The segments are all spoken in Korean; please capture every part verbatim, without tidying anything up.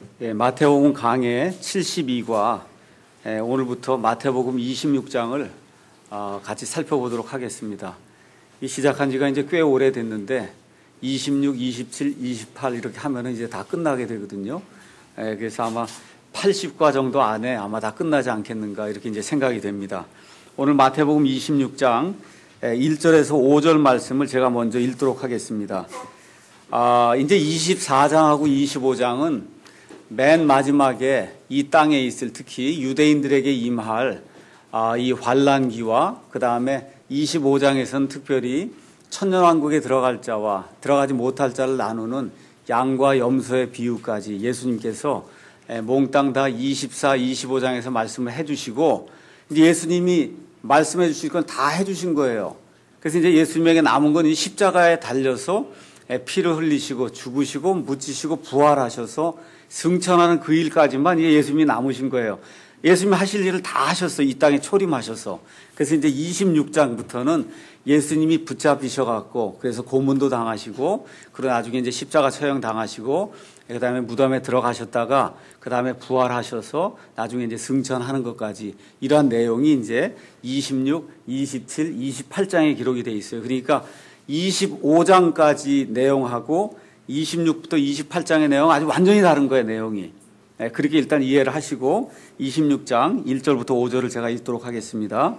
예, 마태복음 강해 칠십이 과 예, 오늘부터 마태복음 이십육 장을 어, 같이 살펴보도록 하겠습니다. 이 시작한 지가 이제 꽤 오래됐는데 이십육, 이십칠, 이십팔 이렇게 하면은 이제 다 끝나게 되거든요. 예, 그래서 아마 팔십 과 정도 안에 아마 다 끝나지 않겠는가 이렇게 이제 생각이 됩니다. 오늘 마태복음 이십육 장 일 절에서 오 절 말씀을 제가 먼저 읽도록 하겠습니다. 아, 이제 이십사 장하고 이십오 장은 맨 마지막에 이 땅에 있을 특히 유대인들에게 임할 아, 이 환란기와 그 다음에 이십오 장에서는 특별히 천년왕국에 들어갈 자와 들어가지 못할 자를 나누는 양과 염소의 비유까지 예수님께서 몽땅 다 이십사, 이십오 장에서 말씀을 해주시고 이제 예수님이 말씀해 주실 건 다 해주신 거예요. 그래서 이제 예수님에게 남은 건 이 십자가에 달려서 피를 흘리시고 죽으시고 묻히시고 부활하셔서 승천하는 그 일까지만 예수님이 남으신 거예요. 예수님이 하실 일을 다 하셨어요. 이 땅에 초림하셔서. 그래서 이제 이십육 장부터는 예수님이 붙잡히셔갖고 그래서 고문도 당하시고 그리고 나중에 이제 십자가 처형 당하시고 그 다음에 무덤에 들어가셨다가 그 다음에 부활하셔서 나중에 이제 승천하는 것까지 이러한 내용이 이제 이십육, 이십칠, 이십팔 장에 기록이 되어 있어요. 그러니까 이십오 장까지 내용하고 이십육부터 이십팔 장의 내용 아주 완전히 다른 거예요, 내용이. 네, 그렇게 일단 이해를 하시고 이십육 장 일 절부터 오 절을 제가 읽도록 하겠습니다.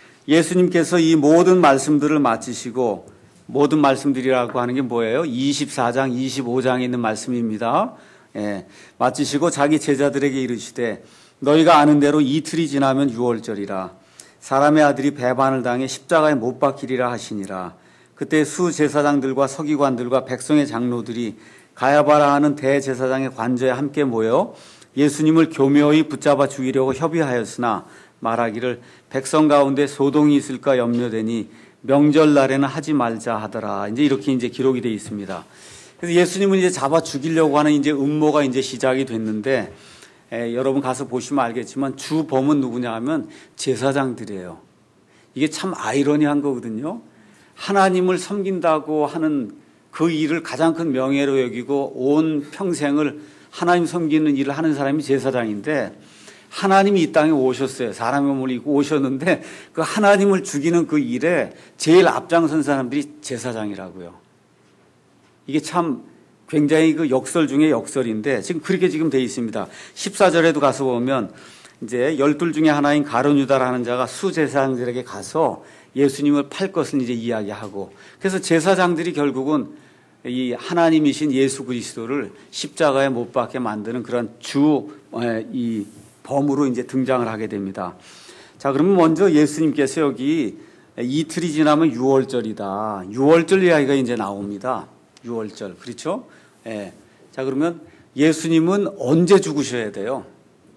예수님께서 이 모든 말씀들을 마치시고 모든 말씀들이라고 하는 게 뭐예요? 이십사 장, 이십오 장에 있는 말씀입니다. 예, 마치시고 자기 제자들에게 이르시되 너희가 아는 대로 이틀이 지나면 유월절이라 사람의 아들이 배반을 당해 십자가에 못 박히리라 하시니라. 그때 수제사장들과 서기관들과 백성의 장로들이 가야바라 하는 대제사장의 관저에 함께 모여 예수님을 교묘히 붙잡아 죽이려고 협의하였으나 말하기를 백성 가운데 소동이 있을까 염려되니 명절날에는 하지 말자 하더라. 이제 이렇게 이제 기록이 되어 있습니다. 그래서 예수님을 이제 잡아 죽이려고 하는 이제 음모가 이제 시작이 됐는데 에, 여러분 가서 보시면 알겠지만 주범은 누구냐 하면 제사장들이에요. 이게 참 아이러니한 거거든요. 하나님을 섬긴다고 하는 그 일을 가장 큰 명예로 여기고 온 평생을 하나님 섬기는 일을 하는 사람이 제사장인데 하나님이 이 땅에 오셨어요. 사람의 몸을 입고 오셨는데 그 하나님을 죽이는 그 일에 제일 앞장선 사람들이 제사장이라고요. 이게 참 굉장히 그 역설 중에 역설인데 지금 그렇게 지금 돼 있습니다. 십사 절에도 가서 보면 이제 열둘 중에 하나인 가룟 유다라는 자가 수제사장들에게 가서 예수님을 팔 것을 이제 이야기하고 그래서 제사장들이 결국은 이 하나님이신 예수 그리스도를 십자가에 못 박게 만드는 그런 주 이 범으로 이제 등장을 하게 됩니다. 자, 그러면 먼저 예수님께서 여기 이틀이 지나면 유월절이다. 유월절 이야기가 이제 나옵니다. 유월절. 그렇죠? 예. 자, 그러면 예수님은 언제 죽으셔야 돼요?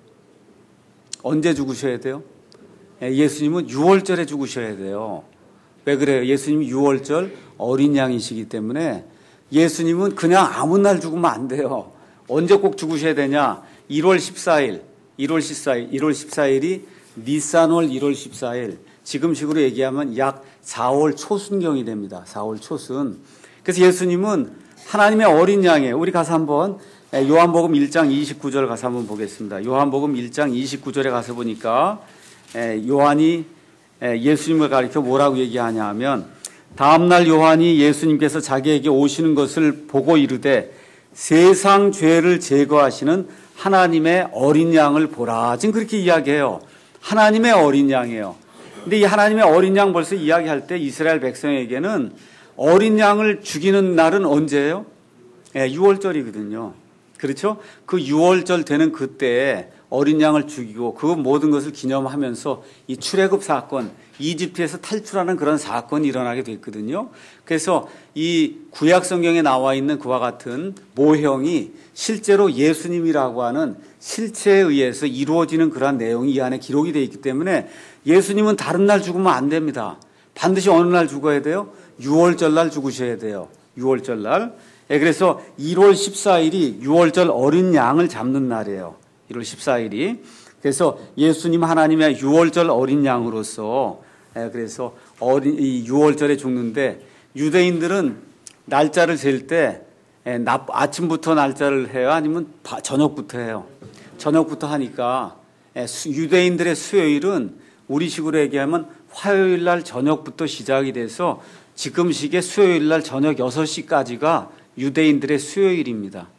언제 죽으셔야 돼요? 예, 예수님은 유월절에 죽으셔야 돼요. 왜 그래요? 예수님이 유월절 어린 양이시기 때문에 예수님은 그냥 아무 날 죽으면 안 돼요. 언제 꼭 죽으셔야 되냐? 일월 십사일. 일월 십사일, 일월 십사일이 니산월 일월 십사일, 지금식으로 얘기하면 약 사월 초순경이 됩니다. 사월 초순. 그래서 예수님은 하나님의 어린 양이에요. 우리 가서 한번 요한복음 일 장 이십구 절 가서 한번 보겠습니다. 요한복음 일 장 이십구 절에 가서 보니까 요한이 예수님을 가리켜 뭐라고 얘기하냐 하면 다음날 요한이 예수님께서 자기에게 오시는 것을 보고 이르되 세상 죄를 제거하시는 하나님의 어린 양을 보라. 지금 그렇게 이야기해요. 하나님의 어린 양이에요. 근데 이 하나님의 어린 양 벌써 이야기할 때 이스라엘 백성에게는 어린 양을 죽이는 날은 언제예요? 네, 유월절이거든요. 그렇죠? 그 유월절 되는 그때에 어린 양을 죽이고 그 모든 것을 기념하면서 이 출애굽 사건, 이집트에서 탈출하는 그런 사건이 일어나게 됐거든요. 그래서 이 구약 성경에 나와 있는 그와 같은 모형이 실제로 예수님이라고 하는 실체에 의해서 이루어지는 그러한 내용이 이 안에 기록이 되어 있기 때문에 예수님은 다른 날 죽으면 안 됩니다. 반드시 어느 날 죽어야 돼요? 유월절 날 죽으셔야 돼요. 유월절 날. 예, 그래서 일월 십사일이 유월절 어린 양을 잡는 날이에요. 일월 십사일이. 그래서 예수님 하나님의 유월절 어린 양으로서 예, 그래서 어린 이 유월절에 죽는데 유대인들은 날짜를 잴 때 에, 나, 아침부터 날짜를 해요? 아니면 바, 저녁부터 해요? 저녁부터 하니까 에, 수, 유대인들의 수요일은 우리식으로 얘기하면 화요일 날 저녁부터 시작이 돼서 지금식의 수요일 날 저녁 여섯 시까지가 유대인들의 수요일입니다.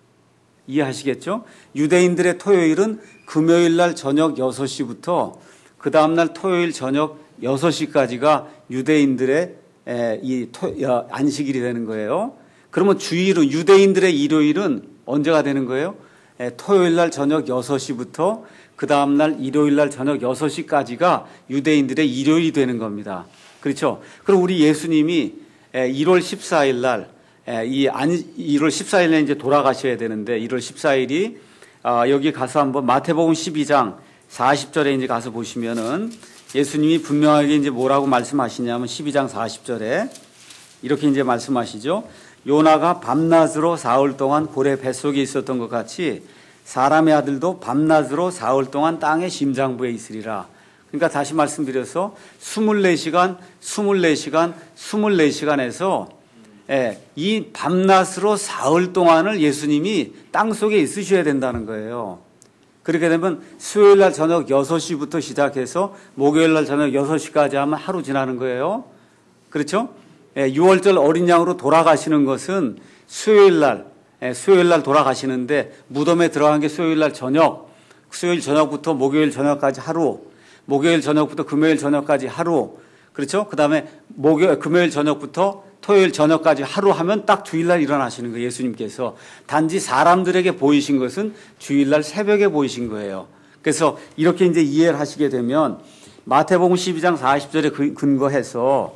이해하시겠죠? 유대인들의 토요일은 금요일 날 저녁 여섯 시부터 그 다음날 토요일 저녁 여섯 시까지가 유대인들의 에, 이 토, 야, 안식일이 되는 거예요. 그러면 주일은 유대인들의 일요일은 언제가 되는 거예요? 에, 토요일 날 저녁 여섯 시부터 그 다음날 일요일 날 저녁 여섯 시까지가 유대인들의 일요일이 되는 겁니다. 그렇죠? 그럼 우리 예수님이 에, 일월 십사일 날 이 일월 십사일 날 이제 돌아가셔야 되는데 일월 십사일이 아, 여기 가서 한번 마태복음 십이 장 사십 절에 이제 가서 보시면은 예수님이 분명하게 이제 뭐라고 말씀하시냐면 십이 장 사십 절에 이렇게 이제 말씀하시죠. 요나가 밤낮으로 사흘 동안 고래 뱃속에 있었던 것 같이 사람의 아들도 밤낮으로 사흘 동안 땅의 심장부에 있으리라. 그러니까 다시 말씀드려서 이십사 시간, 이십사 시간, 이십사 시간에서 예, 이 밤낮으로 사흘 동안을 예수님이 땅속에 있으셔야 된다는 거예요. 그렇게 되면 수요일 날 저녁 여섯 시부터 시작해서 목요일 날 저녁 여섯 시까지 하면 하루 지나는 거예요. 그렇죠? 예, 유월절 어린 양으로 돌아가시는 것은 수요일 날, 예, 수요일 날 돌아가시는데 무덤에 들어간 게 수요일 날 저녁, 수요일 저녁부터 목요일 저녁까지 하루, 목요일 저녁부터 금요일 저녁까지 하루, 그렇죠? 그 다음에 목요일, 금요일 저녁부터 토요일 저녁까지 하루 하면 딱 주일날 일어나시는 거예요. 예수님께서. 단지 사람들에게 보이신 것은 주일날 새벽에 보이신 거예요. 그래서 이렇게 이제 이해를 하시게 되면 마태복음 십이 장 사십 절에 근거해서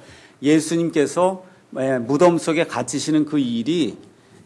예수님께서 무덤 속에 갇히시는 그 일이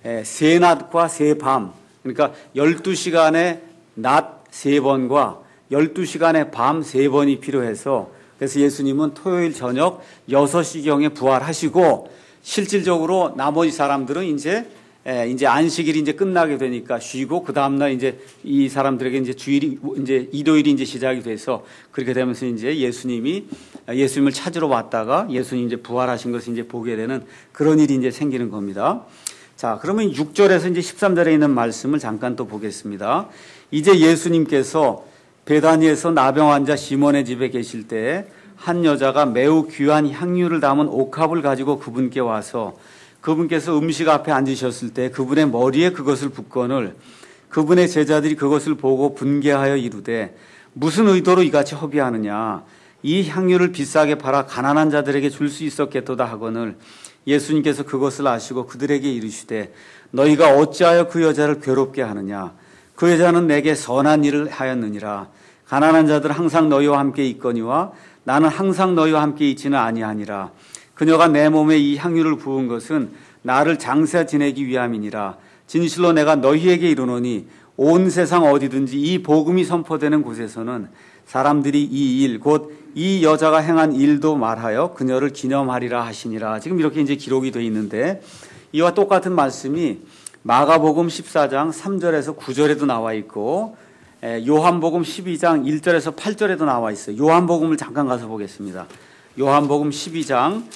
세 낮과 세 밤, 그러니까 열두 시간의 낮 세 번과 열두 시간의 밤 세 번이 필요해서 그래서 예수님은 토요일 저녁 여섯 시경에 부활하시고 실질적으로 나머지 사람들은 이제 이제 안식일이 이제 끝나게 되니까 쉬고 그 다음 날 이제 이 사람들에게 이제 주일이 이제 일요일이 이제 시작이 돼서 그렇게 되면서 이제 예수님이 예수님을 찾으러 왔다가 예수님 이제 부활하신 것을 이제 보게 되는 그런 일이 이제 생기는 겁니다. 자, 그러면 육 절에서 이제 십삼 절에 있는 말씀을 잠깐 또 보겠습니다. 이제 예수님께서 베다니에서 나병 환자 시몬의 집에 계실 때 한 여자가 매우 귀한 향유를 담은 옥합을 가지고 그분께 와서 그분께서 음식 앞에 앉으셨을 때 그분의 머리에 그것을 붓거늘 그분의 제자들이 그것을 보고 분개하여 이르되 무슨 의도로 이같이 허비하느냐 이 향유를 비싸게 팔아 가난한 자들에게 줄 수 있었겠도다 하거늘 예수님께서 그것을 아시고 그들에게 이르시되 너희가 어찌하여 그 여자를 괴롭게 하느냐 그 여자는 내게 선한 일을 하였느니라 가난한 자들은 항상 너희와 함께 있거니와 나는 항상 너희와 함께 있지는 아니하니라. 그녀가 내 몸에 이 향유를 부은 것은 나를 장사 지내기 위함이니라. 진실로 내가 너희에게 이르노니 온 세상 어디든지 이 복음이 선포되는 곳에서는 사람들이 이 일, 곧 이 여자가 행한 일도 말하여 그녀를 기념하리라 하시니라. 지금 이렇게 이제 기록이 되어 있는데 이와 똑같은 말씀이 마가복음 십사 장 삼 절에서 구 절에도 나와 있고 요한복음 십이 장 일 절에서 팔 절에도 나와 있어요. 요한복음을 잠깐 가서 보겠습니다. 요한복음 십이 장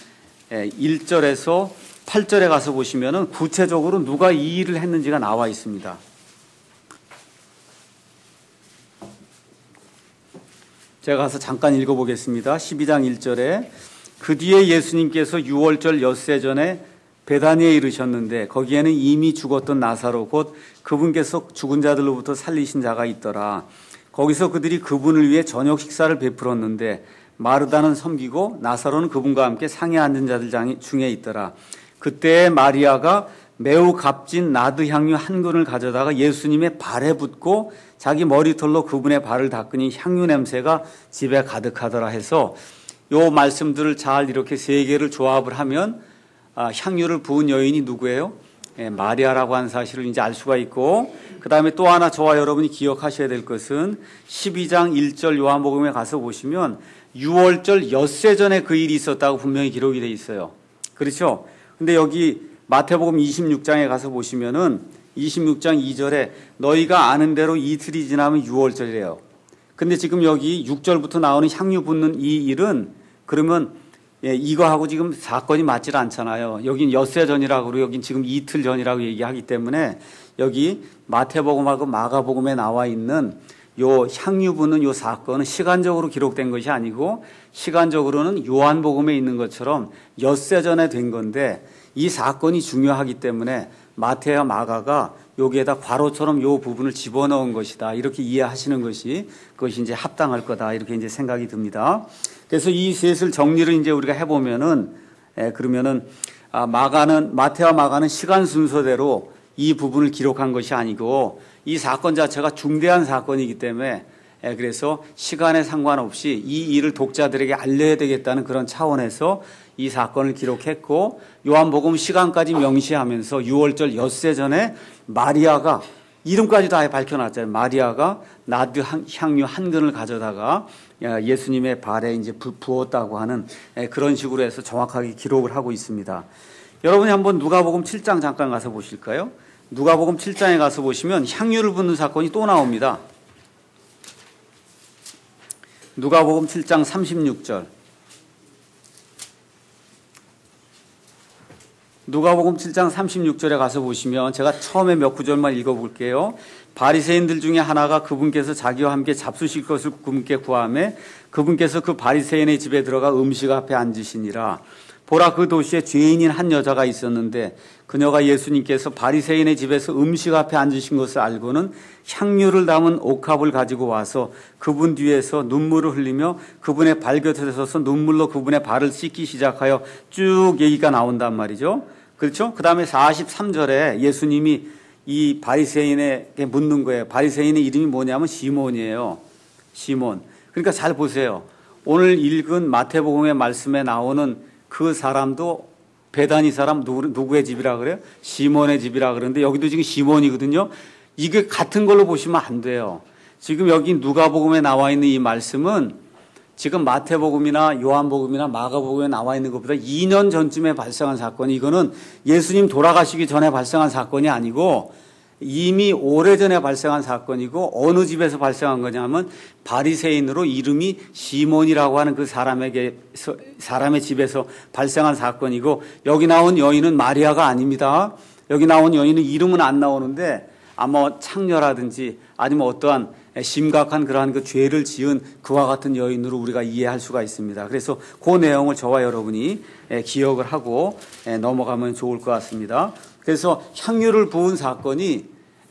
일 절에서 팔 절에 가서 보시면은 구체적으로 누가 이 일을 했는지가 나와 있습니다. 제가 가서 잠깐 읽어보겠습니다. 십이 장 일 절에 그 뒤에 예수님께서 유월절 엿새 전에 베다니에 이르셨는데 거기에는 이미 죽었던 나사로 곧 그분께서 죽은 자들로부터 살리신 자가 있더라. 거기서 그들이 그분을 위해 저녁 식사를 베풀었는데 마르다는 섬기고 나사로는 그분과 함께 상에 앉은 자들 중에 있더라. 그때 마리아가 매우 값진 나드 향유 한 근을 가져다가 예수님의 발에 붓고 자기 머리털로 그분의 발을 닦으니 향유 냄새가 집에 가득하더라 해서 요 말씀들을 잘 이렇게 세 개를 조합을 하면 아, 향유를 부은 여인이 누구예요? 예, 마리아라고 하는 사실을 이제 알 수가 있고 그 다음에 또 하나 저와 여러분이 기억하셔야 될 것은 십이 장 일 절 요한복음에 가서 보시면 유월절 엿새 전에 그 일이 있었다고 분명히 기록이 되어 있어요. 그렇죠? 근데 여기 마태복음 이십육 장에 가서 보시면은 이십육 장 이 절에 너희가 아는 대로 이틀이 지나면 유월절이래요. 근데 지금 여기 육 절부터 나오는 향유 붓는 이 일은 그러면 예, 이거하고 지금 사건이 맞질 않잖아요. 여긴 엿새 전이라고 그러고 여긴 지금 이틀 전이라고 얘기하기 때문에 여기 마태복음하고 마가복음에 나와 있는 요 향유 부는 요 사건은 시간적으로 기록된 것이 아니고 시간적으로는 요한복음에 있는 것처럼 엿새 전에 된 건데 이 사건이 중요하기 때문에 마태와 마가가 여기에다 괄호처럼 요 부분을 집어넣은 것이다. 이렇게 이해하시는 것이 그것이 이제 합당할 거다. 이렇게 이제 생각이 듭니다. 그래서 이 셋을 정리를 이제 우리가 해보면은, 에, 그러면은, 아, 마가는, 마태와 마가는 시간 순서대로 이 부분을 기록한 것이 아니고 이 사건 자체가 중대한 사건이기 때문에 에, 그래서 시간에 상관없이 이 일을 독자들에게 알려야 되겠다는 그런 차원에서 이 사건을 기록했고 요한복음 시간까지 명시하면서 유월절 엿새 전에 마리아가 이름까지도 아예 밝혀놨잖아요. 마리아가 나드 향유 한 근을 가져다가 예수님의 발에 이제 부었다고 하는 그런 식으로 해서 정확하게 기록을 하고 있습니다. 여러분이 한번 누가복음 칠 장 잠깐 가서 보실까요? 누가복음 칠 장에 가서 보시면 향유를 붓는 사건이 또 나옵니다. 누가복음 칠 장 삼십육 절. 누가복음 칠 장 삼십육 절에 가서 보시면 제가 처음에 몇 구절만 읽어볼게요. 바리새인들 중에 하나가 그분께서 자기와 함께 잡수실 것을 그분께 구하매 그분께서 그 바리새인의 집에 들어가 음식 앞에 앉으시니라. 보라, 그 도시에 죄인인 한 여자가 있었는데 그녀가 예수님께서 바리새인의 집에서 음식 앞에 앉으신 것을 알고는 향유를 담은 옥합을 가지고 와서 그분 뒤에서 눈물을 흘리며 그분의 발 곁에 서서 눈물로 그분의 발을 씻기 시작하여 쭉 얘기가 나온단 말이죠. 그렇죠? 그 다음에 사십삼 절에 예수님이 이 바리새인에게 묻는 거예요. 바리새인의 이름이 뭐냐면 시몬이에요. 시몬. 그러니까 잘 보세요. 오늘 읽은 마태복음의 말씀에 나오는 그 사람도 베다니 사람 누구, 누구의 집이라 그래요? 시몬의 집이라 그러는데 여기도 지금 시몬이거든요. 이게 같은 걸로 보시면 안 돼요. 지금 여기 누가복음에 나와 있는 이 말씀은 지금 마태복음이나 요한복음이나 마가복음에 나와 있는 것보다 이 년 전쯤에 발생한 사건이, 이거는 예수님 돌아가시기 전에 발생한 사건이 아니고 이미 오래전에 발생한 사건이고 어느 집에서 발생한 거냐면 바리새인으로 이름이 시몬이라고 하는 그 사람에게 사람의 집에서 발생한 사건이고 여기 나온 여인은 마리아가 아닙니다. 여기 나온 여인은 이름은 안 나오는데 아마 창녀라든지 아니면 어떠한 심각한 그러한 그 죄를 지은 그와 같은 여인으로 우리가 이해할 수가 있습니다. 그래서 그 내용을 저와 여러분이 기억을 하고 넘어가면 좋을 것 같습니다. 그래서 향유를 부은 사건이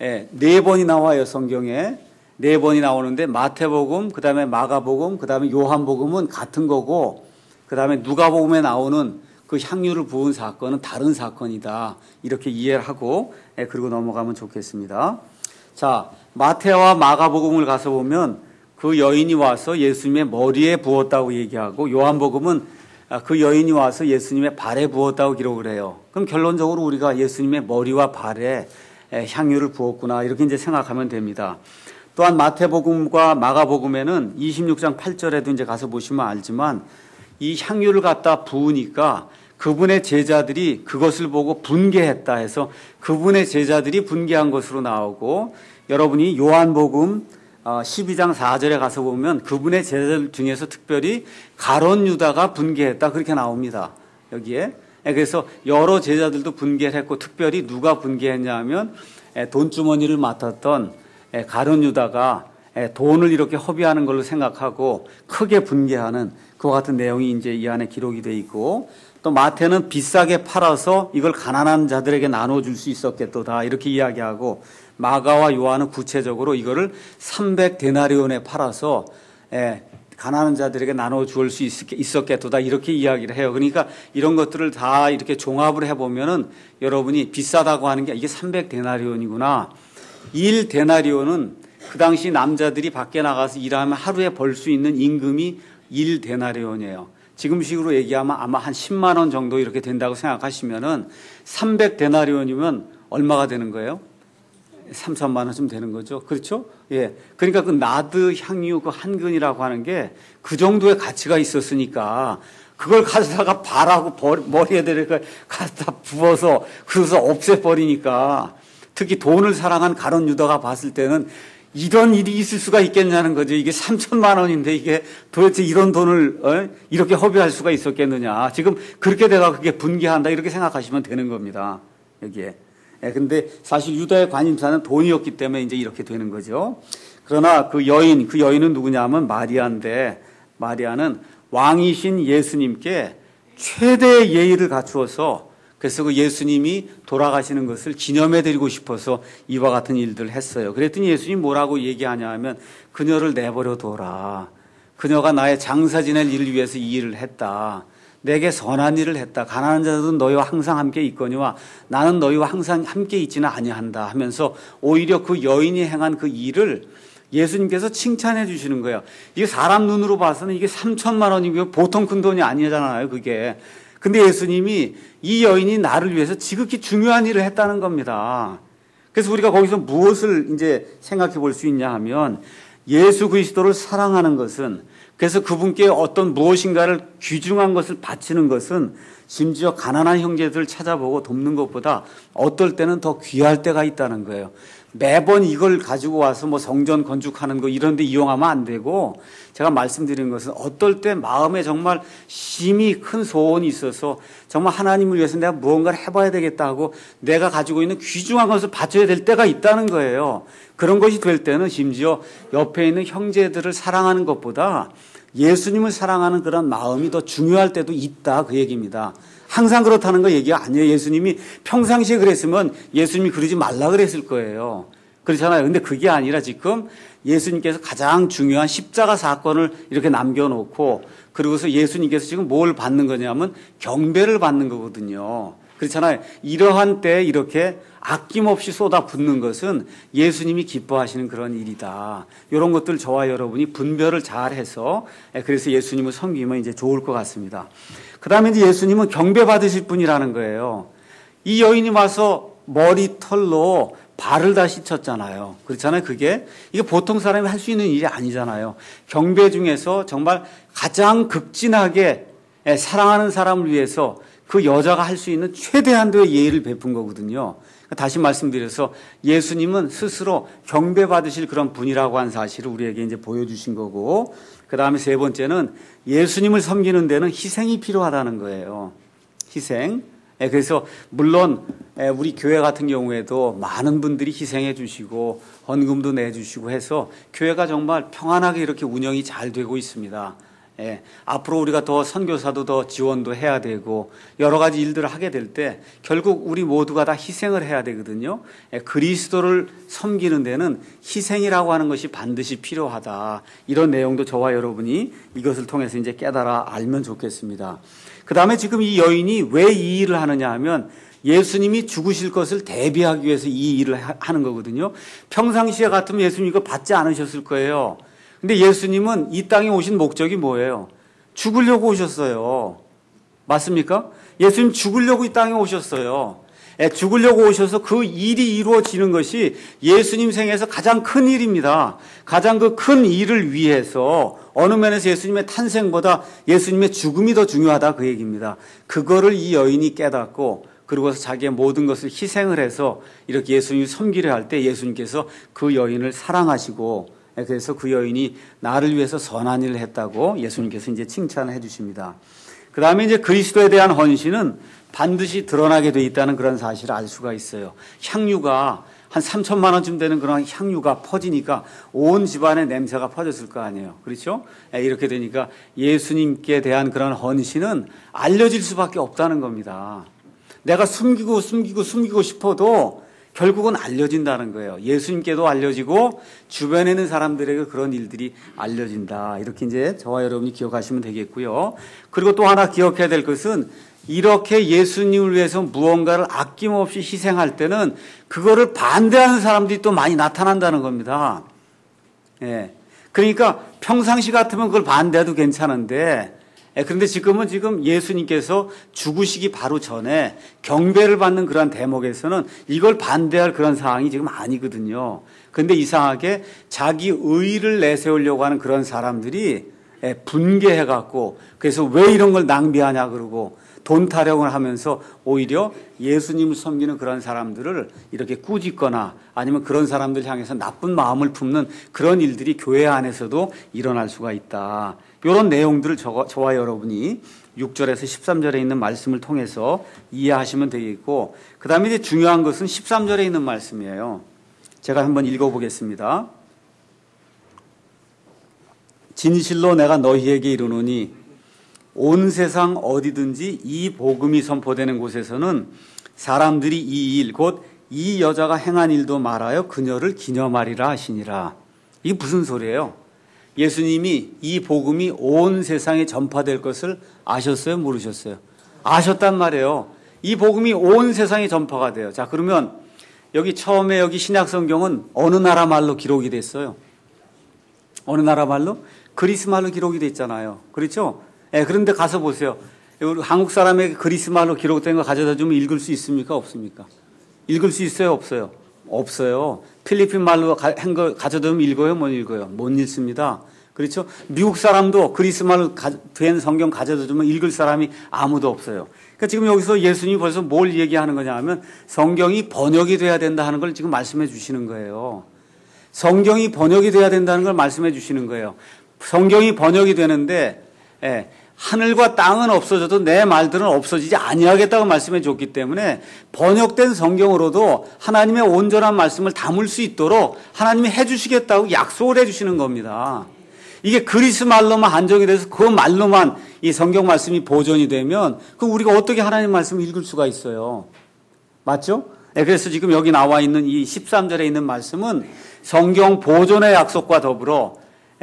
네 번이 나와요. 성경에 네 번이 나오는데 마태복음, 그 다음에 마가복음, 그 다음에 요한복음은 같은 거고 그 다음에 누가복음에 나오는 그 향유를 부은 사건은 다른 사건이다. 이렇게 이해를 하고 그리고 넘어가면 좋겠습니다. 자, 마태와 마가복음을 가서 보면 그 여인이 와서 예수님의 머리에 부었다고 얘기하고 요한복음은 그 여인이 와서 예수님의 발에 부었다고 기록을 해요. 그럼 결론적으로 우리가 예수님의 머리와 발에 향유를 부었구나 이렇게 이제 생각하면 됩니다. 또한 마태복음과 마가복음에는 이십육 장 팔 절에도 이제 가서 보시면 알지만 이 향유를 갖다 부으니까 그분의 제자들이 그것을 보고 분개했다 해서 그분의 제자들이 분개한 것으로 나오고, 여러분이 요한복음 십이 장 사 절에 가서 보면 그분의 제자들 중에서 특별히 가룟 유다가 분개했다 그렇게 나옵니다. 여기에. 그래서 여러 제자들도 분개를 했고 특별히 누가 분개했냐 하면 돈주머니를 맡았던 가룟 유다가 돈을 이렇게 허비하는 걸로 생각하고 크게 분개하는 그와 같은 내용이 이제 이 안에 기록이 되어 있고, 또 마태는 비싸게 팔아서 이걸 가난한 자들에게 나눠줄 수 있었겠도다 이렇게 이야기하고, 마가와 요한은 구체적으로 이거를 삼백 데나리온에 팔아서 예, 가난한 자들에게 나눠줄 수 있었겠도다 이렇게 이야기를 해요. 그러니까 이런 것들을 다 이렇게 종합을 해보면은 여러분이 비싸다고 하는 게 이게 삼백 데나리온이구나. 일 데나리온은 그 당시 남자들이 밖에 나가서 일하면 하루에 벌 수 있는 임금이 일 데나리온이에요. 지금 식으로 얘기하면 아마 한 십만 원 정도 이렇게 된다고 생각하시면은 삼백 데나리온이면 얼마가 되는 거예요? 삼천만 원쯤 되는 거죠. 그렇죠? 예. 그러니까 그 나드 향유 그 한 근이라고 하는 게 그 정도의 가치가 있었으니까 그걸 가져다가 발하고 머리에 대고 갖다 부어서 그래서 없애버리니까, 특히 돈을 사랑한 가룟 유다가 봤을 때는 이런 일이 있을 수가 있겠냐는 거죠. 이게 삼천만 원인데 이게 도대체 이런 돈을 어? 이렇게 허비할 수가 있었겠느냐. 지금 그렇게 내가 그게 분개한다 이렇게 생각하시면 되는 겁니다. 여기에. 예, 근데 사실 유다의 관심사는 돈이었기 때문에 이제 이렇게 되는 거죠. 그러나 그 여인, 그 여인은 누구냐면 마리아인데 마리아는 왕이신 예수님께 최대의 예의를 갖추어서 그래서 그 예수님이 돌아가시는 것을 기념해 드리고 싶어서 이와 같은 일들을 했어요. 그랬더니 예수님 뭐라고 얘기하냐 하면 그녀를 내버려 둬라. 그녀가 나의 장사 지낼 일을 위해서 이 일을 했다. 내게 선한 일을 했다. 가난한 자들은 너희와 항상 함께 있거니와 나는 너희와 항상 함께 있지는 아니한다 하면서 오히려 그 여인이 행한 그 일을 예수님께서 칭찬해 주시는 거예요. 이게 사람 눈으로 봐서는 이게 삼천만 원이면 보통 큰 돈이 아니잖아요, 그게. 근데 예수님이 이 여인이 나를 위해서 지극히 중요한 일을 했다는 겁니다. 그래서 우리가 거기서 무엇을 이제 생각해 볼 수 있냐 하면 예수 그리스도를 사랑하는 것은 그래서 그분께 어떤 무엇인가를 귀중한 것을 바치는 것은 심지어 가난한 형제들을 찾아보고 돕는 것보다 어떨 때는 더 귀할 때가 있다는 거예요. 매번 이걸 가지고 와서 뭐 성전 건축하는 거 이런 데 이용하면 안 되고 제가 말씀드리는 것은 어떨 때 마음에 정말 심히 큰 소원이 있어서 정말 하나님을 위해서 내가 무언가를 해봐야 되겠다 하고 내가 가지고 있는 귀중한 것을 바쳐야 될 때가 있다는 거예요. 그런 것이 될 때는 심지어 옆에 있는 형제들을 사랑하는 것보다 예수님을 사랑하는 그런 마음이 더 중요할 때도 있다 그 얘기입니다. 항상 그렇다는 거 얘기가 아니에요. 예수님이 평상시에 그랬으면 예수님이 그러지 말라 그랬을 거예요. 그렇잖아요. 근데 그게 아니라 지금 예수님께서 가장 중요한 십자가 사건을 이렇게 남겨놓고 그러고서 예수님께서 지금 뭘 받는 거냐면 경배를 받는 거거든요. 그렇잖아요. 이러한 때에 이렇게 아낌없이 쏟아붓는 것은 예수님이 기뻐하시는 그런 일이다. 이런 것들 저와 여러분이 분별을 잘 해서 그래서 예수님을 섬기면 이제 좋을 것 같습니다. 그 다음에 이제 예수님은 경배 받으실 분이라는 거예요. 이 여인이 와서 머리털로 발을 다 씻었잖아요. 그렇잖아요. 그게 이게 보통 사람이 할 수 있는 일이 아니잖아요. 경배 중에서 정말 가장 극진하게 사랑하는 사람을 위해서 그 여자가 할 수 있는 최대한도의 예의를 베푼 거거든요. 다시 말씀드려서 예수님은 스스로 경배받으실 그런 분이라고 한 사실을 우리에게 이제 보여주신 거고, 그 다음에 세 번째는 예수님을 섬기는 데는 희생이 필요하다는 거예요. 희생. 그래서 물론 우리 교회 같은 경우에도 많은 분들이 희생해 주시고 헌금도 내주시고 해서 교회가 정말 평안하게 이렇게 운영이 잘 되고 있습니다. 예, 앞으로 우리가 더 선교사도 더 지원도 해야 되고 여러 가지 일들을 하게 될 때 결국 우리 모두가 다 희생을 해야 되거든요. 예, 그리스도를 섬기는 데는 희생이라고 하는 것이 반드시 필요하다. 이런 내용도 저와 여러분이 이것을 통해서 이제 깨달아 알면 좋겠습니다. 그 다음에 지금 이 여인이 왜 이 일을 하느냐 하면 예수님이 죽으실 것을 대비하기 위해서 이 일을 하는 거거든요. 평상시에 같으면 예수님 이거 받지 않으셨을 거예요. 근데 예수님은 이 땅에 오신 목적이 뭐예요? 죽으려고 오셨어요. 맞습니까? 예수님 죽으려고 이 땅에 오셨어요. 예, 죽으려고 오셔서 그 일이 이루어지는 것이 예수님 생에서 가장 큰 일입니다. 가장 그 큰 일을 위해서 어느 면에서 예수님의 탄생보다 예수님의 죽음이 더 중요하다 그 얘기입니다. 그거를 이 여인이 깨닫고 그러고서 자기의 모든 것을 희생을 해서 이렇게 예수님을 섬기려 할 때 예수님께서 그 여인을 사랑하시고 그래서 그 여인이 나를 위해서 선한 일을 했다고 예수님께서 이제 칭찬을 해 주십니다. 그 다음에 이제 그리스도에 대한 헌신은 반드시 드러나게 돼 있다는 그런 사실을 알 수가 있어요. 향유가 한 삼천만 원쯤 되는 그런 향유가 퍼지니까 온 집안에 냄새가 퍼졌을 거 아니에요. 그렇죠? 이렇게 되니까 예수님께 대한 그런 헌신은 알려질 수밖에 없다는 겁니다. 내가 숨기고 숨기고 숨기고 싶어도 결국은 알려진다는 거예요. 예수님께도 알려지고 주변에 있는 사람들에게 그런 일들이 알려진다. 이렇게 이제 저와 여러분이 기억하시면 되겠고요. 그리고 또 하나 기억해야 될 것은 이렇게 예수님을 위해서 무언가를 아낌없이 희생할 때는 그거를 반대하는 사람들이 또 많이 나타난다는 겁니다. 예. 그러니까 평상시 같으면 그걸 반대해도 괜찮은데 그런데 지금은 지금 예수님께서 죽으시기 바로 전에 경배를 받는 그런 대목에서는 이걸 반대할 그런 상황이 지금 아니거든요. 그런데 이상하게 자기 의의를 내세우려고 하는 그런 사람들이 분개해갖고 그래서 왜 이런 걸 낭비하냐 그러고 돈 타령을 하면서 오히려 예수님을 섬기는 그런 사람들을 이렇게 꾸짖거나 아니면 그런 사람들 향해서 나쁜 마음을 품는 그런 일들이 교회 안에서도 일어날 수가 있다. 이런 내용들을 저, 저와 여러분이 육 절에서 십삼 절에 있는 말씀을 통해서 이해하시면 되겠고, 그 다음에 이제 중요한 것은 십삼 절에 있는 말씀이에요. 제가 한번 읽어보겠습니다. 진실로 내가 너희에게 이르노니 온 세상 어디든지 이 복음이 선포되는 곳에서는 사람들이 이 일 곧 이 여자가 행한 일도 말하여 그녀를 기념하리라 하시니라. 이게 무슨 소리예요? 예수님이 이 복음이 온 세상에 전파될 것을 아셨어요? 모르셨어요? 아셨단 말이에요. 이 복음이 온 세상에 전파가 돼요. 자, 그러면 여기 처음에 여기 신약 성경은 어느 나라 말로 기록이 됐어요? 어느 나라 말로? 그리스 말로 기록이 됐잖아요. 그렇죠? 예, 그런데 가서 보세요. 우리 한국 사람에게 그리스 말로 기록된 거 가져다 주면 읽을 수 있습니까? 없습니까? 읽을 수 있어요? 없어요? 없어요. 필리핀 말로 한 거 가져다 주면 읽어요? 못 읽어요? 못 읽습니다. 그렇죠? 미국 사람도 그리스 말로 된 성경 가져다 주면 읽을 사람이 아무도 없어요. 그러니까 지금 여기서 예수님이 벌써 뭘 얘기하는 거냐 하면 성경이 번역이 돼야 된다 하는 걸 지금 말씀해 주시는 거예요. 성경이 번역이 돼야 된다는 걸 말씀해 주시는 거예요. 성경이 번역이 되는데, 예, 하늘과 땅은 없어져도 내 말들은 없어지지 아니하겠다고 말씀해 줬기 때문에 번역된 성경으로도 하나님의 온전한 말씀을 담을 수 있도록 하나님이 해 주시겠다고 약속을 해 주시는 겁니다. 이게 그리스 말로만 한정이 돼서 그 말로만 이 성경 말씀이 보존이 되면 그럼 우리가 어떻게 하나님 말씀을 읽을 수가 있어요? 맞죠? 네, 그래서 지금 여기 나와 있는 이 십삼 절에 있는 말씀은 성경 보존의 약속과 더불어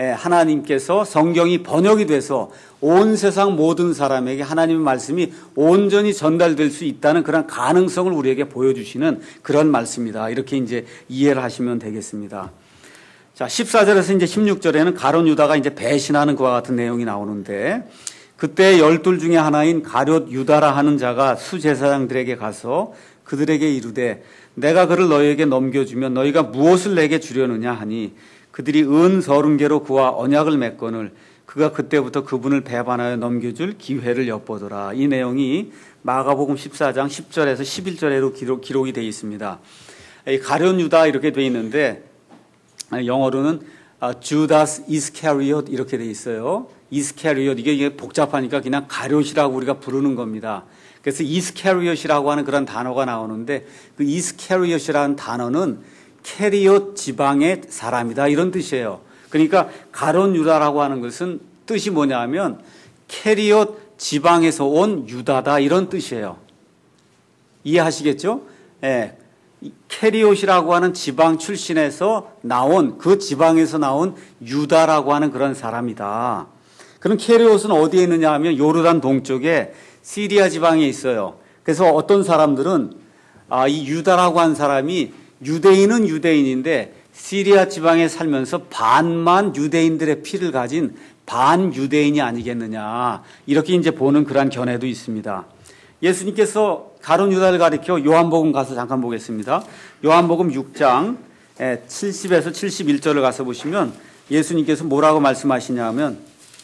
하나님께서 성경이 번역이 돼서 온 세상 모든 사람에게 하나님의 말씀이 온전히 전달될 수 있다는 그런 가능성을 우리에게 보여주시는 그런 말씀이다. 이렇게 이제 이해를 하시면 되겠습니다. 자, 십사 절에서 이제 십육 절에는 가룟 유다가 이제 배신하는 것과 같은 내용이 나오는데, 그때 열둘 중에 하나인 가룟 유다라 하는 자가 수제사장들에게 가서 그들에게 이르되 내가 그를 너희에게 넘겨주면 너희가 무엇을 내게 주려느냐 하니 그들이 은 서른 개로 그와 언약을 맺거늘 그가 그때부터 그분을 배반하여 넘겨줄 기회를 엿보더라. 이 내용이 마가복음 십사 장 십 절에서 십일 절에로 기록, 기록이 되어 있습니다. 가룟 유다 이렇게 되어 있는데 영어로는 주다스 이스카리옷 이렇게 되어 있어요. 이스카리옷, 이게 복잡하니까 그냥 가룟이라고 우리가 부르는 겁니다. 그래서 이스카리옷이라고 하는 그런 단어가 나오는데 그 이스카리옷이라는 단어는 캐리옷 지방의 사람이다 이런 뜻이에요. 그러니까 가룟 유다라고 하는 것은 뜻이 뭐냐면 캐리옷 지방에서 온 유다다 이런 뜻이에요. 이해하시겠죠? 예. 캐리옷이라고 하는 지방 출신에서 나온 그 지방에서 나온 유다라고 하는 그런 사람이다. 그럼 캐리옷은 어디에 있느냐 하면 요르단 동쪽에 시리아 지방에 있어요. 그래서 어떤 사람들은 아, 이 유다라고 한 사람이 유대인은 유대인인데 시리아 지방에 살면서 반만 유대인들의 피를 가진 반유대인이 아니겠느냐 이렇게 이제 보는 그러한 견해도 있습니다. 예수님께서 가룟 유다를 가리켜 요한복음 가서 잠깐 보겠습니다. 요한복음 육 장 칠십에서 칠십일 절을 가서 보시면 예수님께서 뭐라고 말씀하시냐면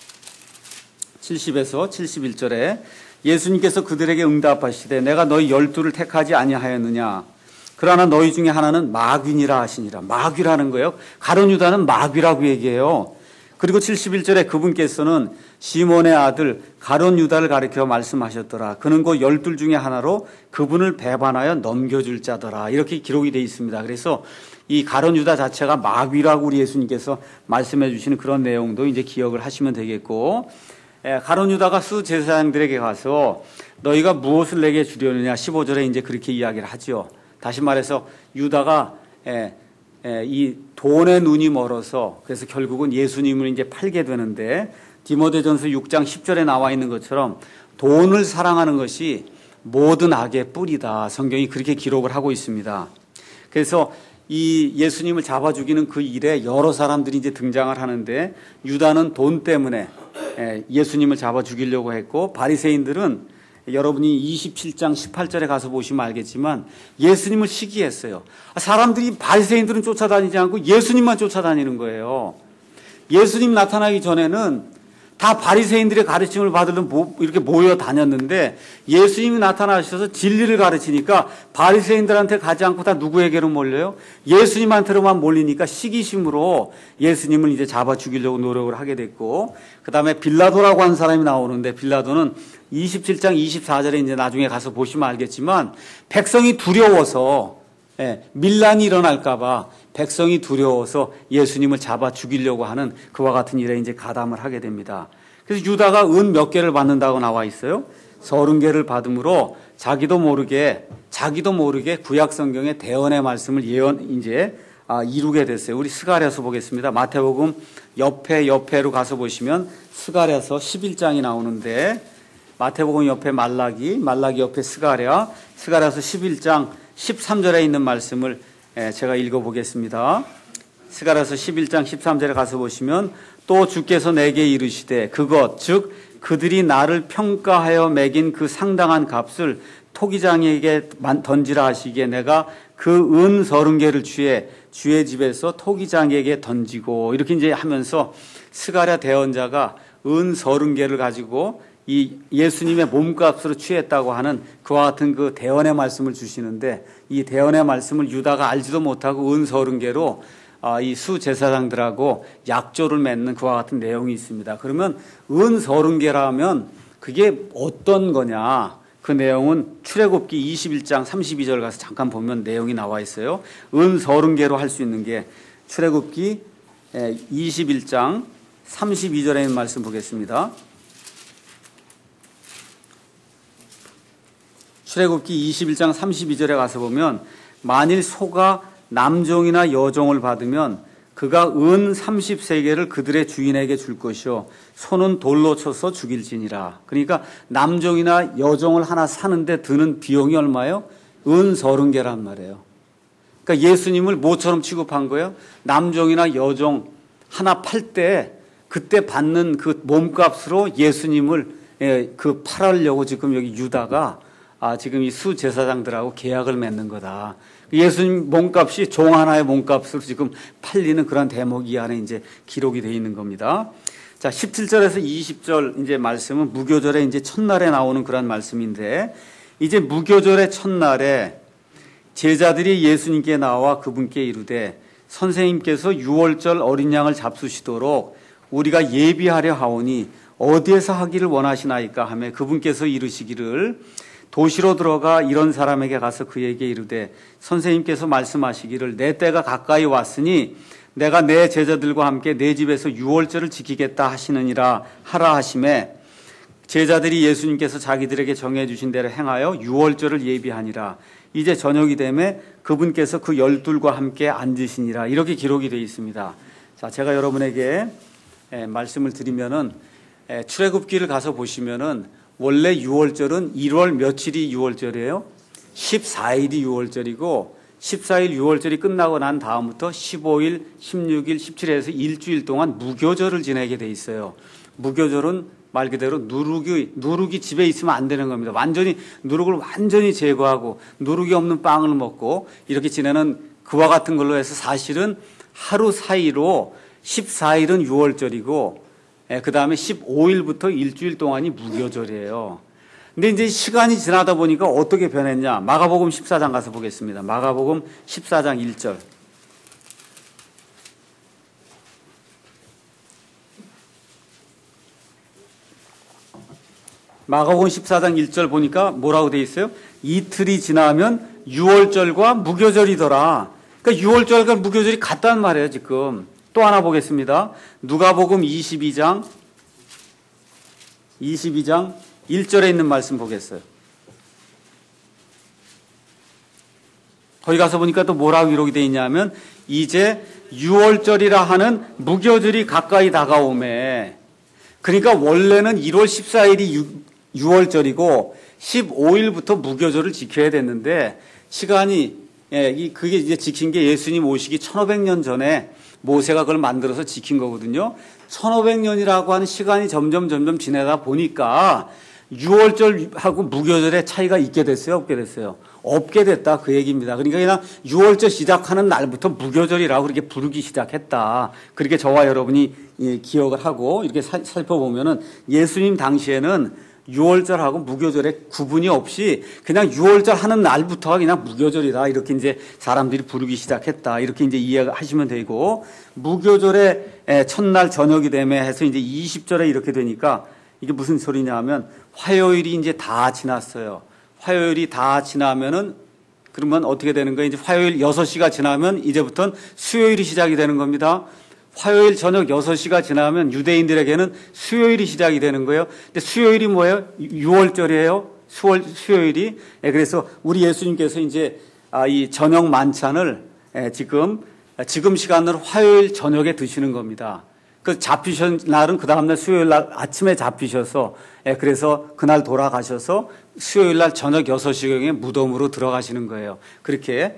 칠십에서 칠십일 절에 예수님께서 그들에게 응답하시되 내가 너희 열두를 택하지 아니하였느냐 그러나 너희 중에 하나는 마귀니라 하시니라. 마귀라는 거예요. 가룟 유다는 마귀라고 얘기해요. 그리고 칠십일 절에 그분께서는 시몬의 아들 가룟 유다를 가리켜 말씀하셨더라. 그는 곧 열둘 중에 하나로 그분을 배반하여 넘겨줄 자더라. 이렇게 기록이 되어 있습니다. 그래서 이 가룟 유다 자체가 마귀라고 우리 예수님께서 말씀해 주시는 그런 내용도 이제 기억을 하시면 되겠고, 가룟 유다가 수제사장들에게 가서 너희가 무엇을 내게 주려느냐 십오 절에 이제 그렇게 이야기를 하죠. 다시 말해서 유다가 에, 에, 이 돈의 눈이 멀어서 그래서 결국은 예수님을 이제 팔게 되는데 디모데전서 육 장 십 절에 나와 있는 것처럼 돈을 사랑하는 것이 모든 악의 뿌리다. 성경이 그렇게 기록을 하고 있습니다. 그래서 이 예수님을 잡아 죽이는 그 일에 여러 사람들이 이제 등장을 하는데 유다는 돈 때문에 예수님을 잡아 죽이려고 했고 바리새인들은 여러분이 이십칠 장 십팔 절에 가서 보시면 알겠지만 예수님을 시기했어요. 사람들이 바리새인들은 쫓아다니지 않고 예수님만 쫓아다니는 거예요. 예수님 나타나기 전에는 다 바리새인들의 가르침을 받으러 모, 이렇게 모여 다녔는데 예수님이 나타나셔서 진리를 가르치니까 바리새인들한테 가지 않고 다 누구에게로 몰려요? 예수님한테로만 몰리니까 시기심으로 예수님을 이제 잡아 죽이려고 노력을 하게 됐고, 그 다음에 빌라도라고 하는 사람이 나오는데, 빌라도는 이십칠 장 이십사 절에 이제 나중에 가서 보시면 알겠지만 백성이 두려워서, 예, 밀란이 일어날까봐 백성이 두려워서 예수님을 잡아 죽이려고 하는 그와 같은 일에 이제 가담을 하게 됩니다. 그래서 유다가 은 몇 개를 받는다고 나와 있어요. 서른 개를 받음으로 자기도 모르게 자기도 모르게 구약 성경의 대언의 말씀을 예언 이제 아, 이루게 됐어요. 우리 스가랴서 보겠습니다. 마태복음 옆에 옆에로 가서 보시면 스가랴서 십일 장이 나오는데, 마태복음 옆에 말라기, 말라기 옆에 스가랴, 스가랴서 십일 장 십삼 절에 있는 말씀을 제가 읽어보겠습니다. 스가랴서 십일 장 십삼 절에 가서 보시면, 또 주께서 내게 이르시되 그것 즉 그들이 나를 평가하여 매긴 그 상당한 값을 토기장에게 던지라 하시기에 내가 그 은 서른 개를 취해 주의 집에서 토기장에게 던지고, 이렇게 이제 하면서 스가랴 대언자가 은 서른 개를 가지고 이 예수님의 몸값으로 취했다고 하는 그와 같은 그 대언의 말씀을 주시는데, 이 대언의 말씀을 유다가 알지도 못하고 은 서른 개로 이 수제사장들하고 약조를 맺는 그와 같은 내용이 있습니다. 그러면 은 서른 개라면 그게 어떤 거냐? 그 내용은 출애굽기 이십일 장 삼십이 절 가서 잠깐 보면 내용이 나와 있어요. 은 서른 개로 할 수 있는 게 출애굽기 이십일 장 삼십이 절에 있는 말씀 보겠습니다. 출애굽기 이십일 장 삼십이 절에 가서 보면, 만일 소가 남종이나 여종을 받으면 그가 은 삼십세 개를 그들의 주인에게 줄 것이요 소는 돌로 쳐서 죽일지니라. 그러니까 남종이나 여종을 하나 사는데 드는 비용이 얼마예요? 은 서른 개란 말이에요. 그러니까 예수님을 뭐처럼 취급한 거예요? 남종이나 여종 하나 팔 때 그때 받는 그 몸값으로 예수님을 그 팔으려고 지금 여기 유다가 아, 지금 이 수제사장들하고 계약을 맺는 거다. 예수님 몸값이 종 하나의 몸값으로 지금 팔리는 그런 대목이 이 안에 이제 기록이 되어 있는 겁니다. 자, 십칠 절에서 이십 절 이제 말씀은 무교절의 이제 첫날에 나오는 그런 말씀인데, 이제 무교절의 첫날에 제자들이 예수님께 나와 그분께 이르되 선생님께서 유월절 어린 양을 잡수시도록 우리가 예비하려 하오니 어디에서 하기를 원하시나이까 하며, 그분께서 이르시기를 도시로 들어가 이런 사람에게 가서 그에게 이르되 선생님께서 말씀하시기를 내 때가 가까이 왔으니 내가 내 제자들과 함께 내 집에서 유월절을 지키겠다 하시느니라 하라 하시매, 제자들이 예수님께서 자기들에게 정해 주신 대로 행하여 유월절을 예비하니라. 이제 저녁이 되매 그분께서 그 열둘과 함께 앉으시니라. 이렇게 기록이 되어 있습니다. 자, 제가 여러분에게 말씀을 드리면은 출애굽기를 가서 보시면은 원래 유월절은 일월 며칠이 유월절이에요? 십사 일이 유월절이고, 십사 일 유월절이 끝나고 난 다음부터 십오 일, 십육 일, 십칠 일에서 일주일 동안 무교절을 지내게 돼 있어요. 무교절은 말 그대로 누룩이, 누룩이 집에 있으면 안 되는 겁니다. 완전히, 누룩을 완전히 제거하고 누룩이 없는 빵을 먹고 이렇게 지내는 그와 같은 걸로 해서 사실은 하루 사이로 십사 일은 유월절이고, 그 다음에 십오 일부터 일주일 동안이 무교절이에요. 근데 이제 시간이 지나다 보니까 어떻게 변했냐. 마가복음 십사 장 가서 보겠습니다. 마가복음 십사 장 일 절. 마가복음 십사 장 일 절 보니까 뭐라고 돼 있어요? 이틀이 지나면 유월절과 무교절이더라. 그러니까 유월절과 무교절이 같단 말이에요, 지금. 또 하나 보겠습니다. 누가복음 이십이 장 이십이 장 일 절에 있는 말씀 보겠어요. 거기 가서 보니까 또 뭐라고 기록이 되어 있냐면, 이제 유월절이라 하는 무교절이 가까이 다가오매. 그러니까 원래는 일월 십사 일이 유월절이고 십오 일부터 무교절을 지켜야 됐는데, 시간이 예, 그게 이제 지킨 게 예수님 오시기 천오백 년 전에 모세가 그걸 만들어서 지킨 거거든요. 천오백 년이라고 하는 시간이 점점 점점 지내다 보니까 유월절하고 무교절의 차이가 있게 됐어요? 없게 됐어요? 없게 됐다, 그 얘기입니다. 그러니까 그냥 유월절 시작하는 날부터 무교절이라고 그렇게 부르기 시작했다. 그렇게 저와 여러분이 기억을 하고 이렇게 살펴보면은 예수님 당시에는 유월절하고 무교절에 구분이 없이 그냥 유월절 하는 날부터가 그냥 무교절이다. 이렇게 이제 사람들이 부르기 시작했다. 이렇게 이제 이해하시면 되고, 무교절의 첫날 저녁이 되면 해서 이제 이십 절에 이렇게 되니까 이게 무슨 소리냐 하면 화요일이 이제 다 지났어요. 화요일이 다 지나면은 그러면 어떻게 되는 거예요? 이제 화요일 여섯 시가 지나면 이제부터는 수요일이 시작이 되는 겁니다. 화요일 저녁 여섯 시가 지나면 유대인들에게는 수요일이 시작이 되는 거예요. 근데 수요일이 뭐예요? 유월절이에요. 수월, 수요일이. 그래서 우리 예수님께서 이제 이 저녁 만찬을 지금, 지금 시간으로 화요일 저녁에 드시는 겁니다. 그 잡히신 날은 그 다음날 수요일 날 아침에 잡히셔서, 그래서 그날 돌아가셔서 수요일 날 저녁 여섯 시경에 무덤으로 들어가시는 거예요. 그렇게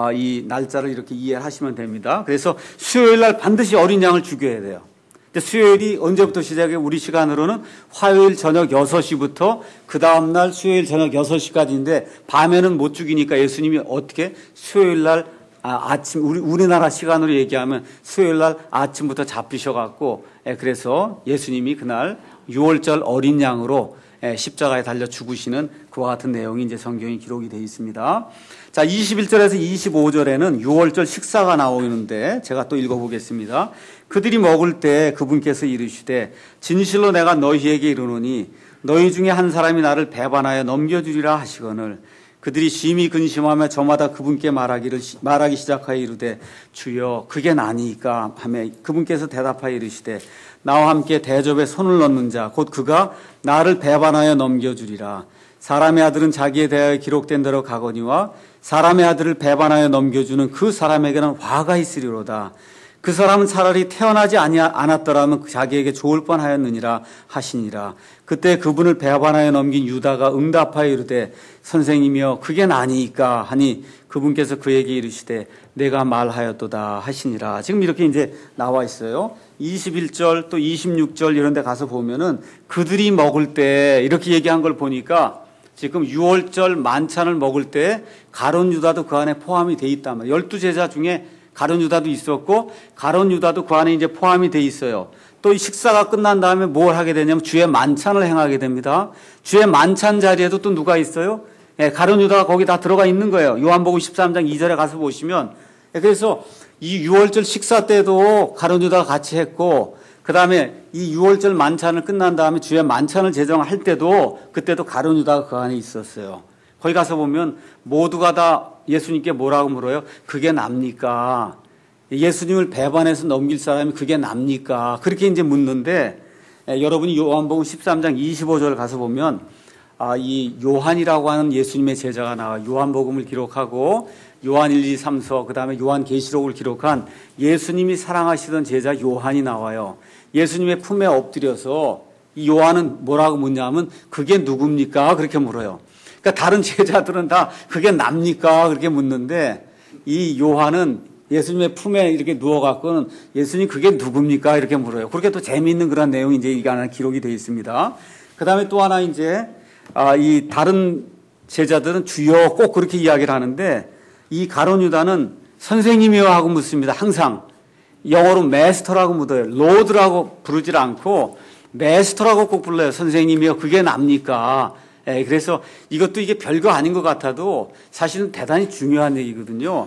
이 날짜를 이렇게 이해하시면 됩니다. 그래서 수요일 날 반드시 어린 양을 죽여야 돼요. 근데 수요일이 언제부터 시작해? 우리 시간으로는 화요일 저녁 여섯 시부터 그 다음날 수요일 저녁 여섯 시까지인데 밤에는 못 죽이니까 예수님이 어떻게 수요일 날 아, 아침, 우리, 우리나라 시간으로 얘기하면 수요일 날 아침부터 잡히셔갖고, 예, 그래서 예수님이 그날 유월절 어린 양으로 예, 십자가에 달려 죽으시는 그와 같은 내용이 이제 성경에 기록이 되어 있습니다. 자, 이십일 절에서 이십오 절에는 유월절 식사가 나오는데 제가 또 읽어보겠습니다. 그들이 먹을 때 그분께서 이르시되 진실로 내가 너희에게 이르노니 너희 중에 한 사람이 나를 배반하여 넘겨주리라 하시거늘 그들이 심히 근심하며 저마다 그분께 말하기를 말하기 시작하여 이르되 주여 그게 나니까 하며 그분께서 대답하여 이르시되 나와 함께 대접에 손을 넣는 자 곧 그가 나를 배반하여 넘겨주리라. 사람의 아들은 자기에 대하여 기록된 대로 가거니와 사람의 아들을 배반하여 넘겨주는 그 사람에게는 화가 있으리로다. 그 사람은 차라리 태어나지 않았더라면 자기에게 좋을 뻔하였느니라 하시니라. 그때 그분을 배반하여 넘긴 유다가 응답하여 이르되 선생님이여 그게 나니까 하니 그분께서 그에게 이르시되 내가 말하였도다 하시니라. 지금 이렇게 이제 나와 있어요. 이십일 절 또 이십육 절 이런 데 가서 보면은 그들이 먹을 때 이렇게 얘기한 걸 보니까 지금 유월절 만찬을 먹을 때 가룟 유다도 그 안에 포함이 돼 있단 말이에요. 열두 제자 중에 가룟 유다도 있었고 가룟 유다도 그 안에 이제 포함이 돼 있어요. 또 이 식사가 끝난 다음에 뭘 하게 되냐면 주의 만찬을 행하게 됩니다. 주의 만찬 자리에도 또 누가 있어요? 예, 가룟 유다가 거기 다 들어가 있는 거예요. 요한복음 십삼 장 이 절에 가서 보시면 예, 그래서 이 유월절 식사 때도 가룟 유다가 같이 했고 그 다음에 이 유월절 만찬을 끝난 다음에 주의 만찬을 제정할 때도 그때도 가룟 유다가 그 안에 있었어요. 거기 가서 보면 모두가 다 예수님께 뭐라고 물어요? 그게 납니까? 예수님을 배반해서 넘길 사람이 그게 납니까? 그렇게 이제 묻는데 예, 여러분이 요한복음 십삼 장 이십오 절 가서 보면 아, 이 요한이라고 하는 예수님의 제자가 나와 요한복음을 기록하고 요한 일, 이, 삼 서 그 다음에 요한계시록을 기록한 예수님이 사랑하시던 제자 요한이 나와요. 예수님의 품에 엎드려서 이 요한은 뭐라고 묻냐면 그게 누굽니까? 그렇게 물어요. 그러니까 다른 제자들은 다 그게 납니까? 그렇게 묻는데 이 요한은 예수님의 품에 이렇게 누워갖고는 예수님 그게 누굽니까? 이렇게 물어요. 그렇게 또 재미있는 그런 내용이 이제 이게 하나 기록이 되어 있습니다. 그 다음에 또 하나 이제 아, 이 다른 제자들은 주여 꼭 그렇게 이야기를 하는데 이 가룟 유다는 선생님이여 하고 묻습니다. 항상 영어로 메스터라고 묻어요. 로드라고 부르질 않고 메스터라고 꼭 불러요. 선생님이여 그게 납니까? 예, 그래서 이것도 이게 별거 아닌 것 같아도 사실은 대단히 중요한 얘기거든요.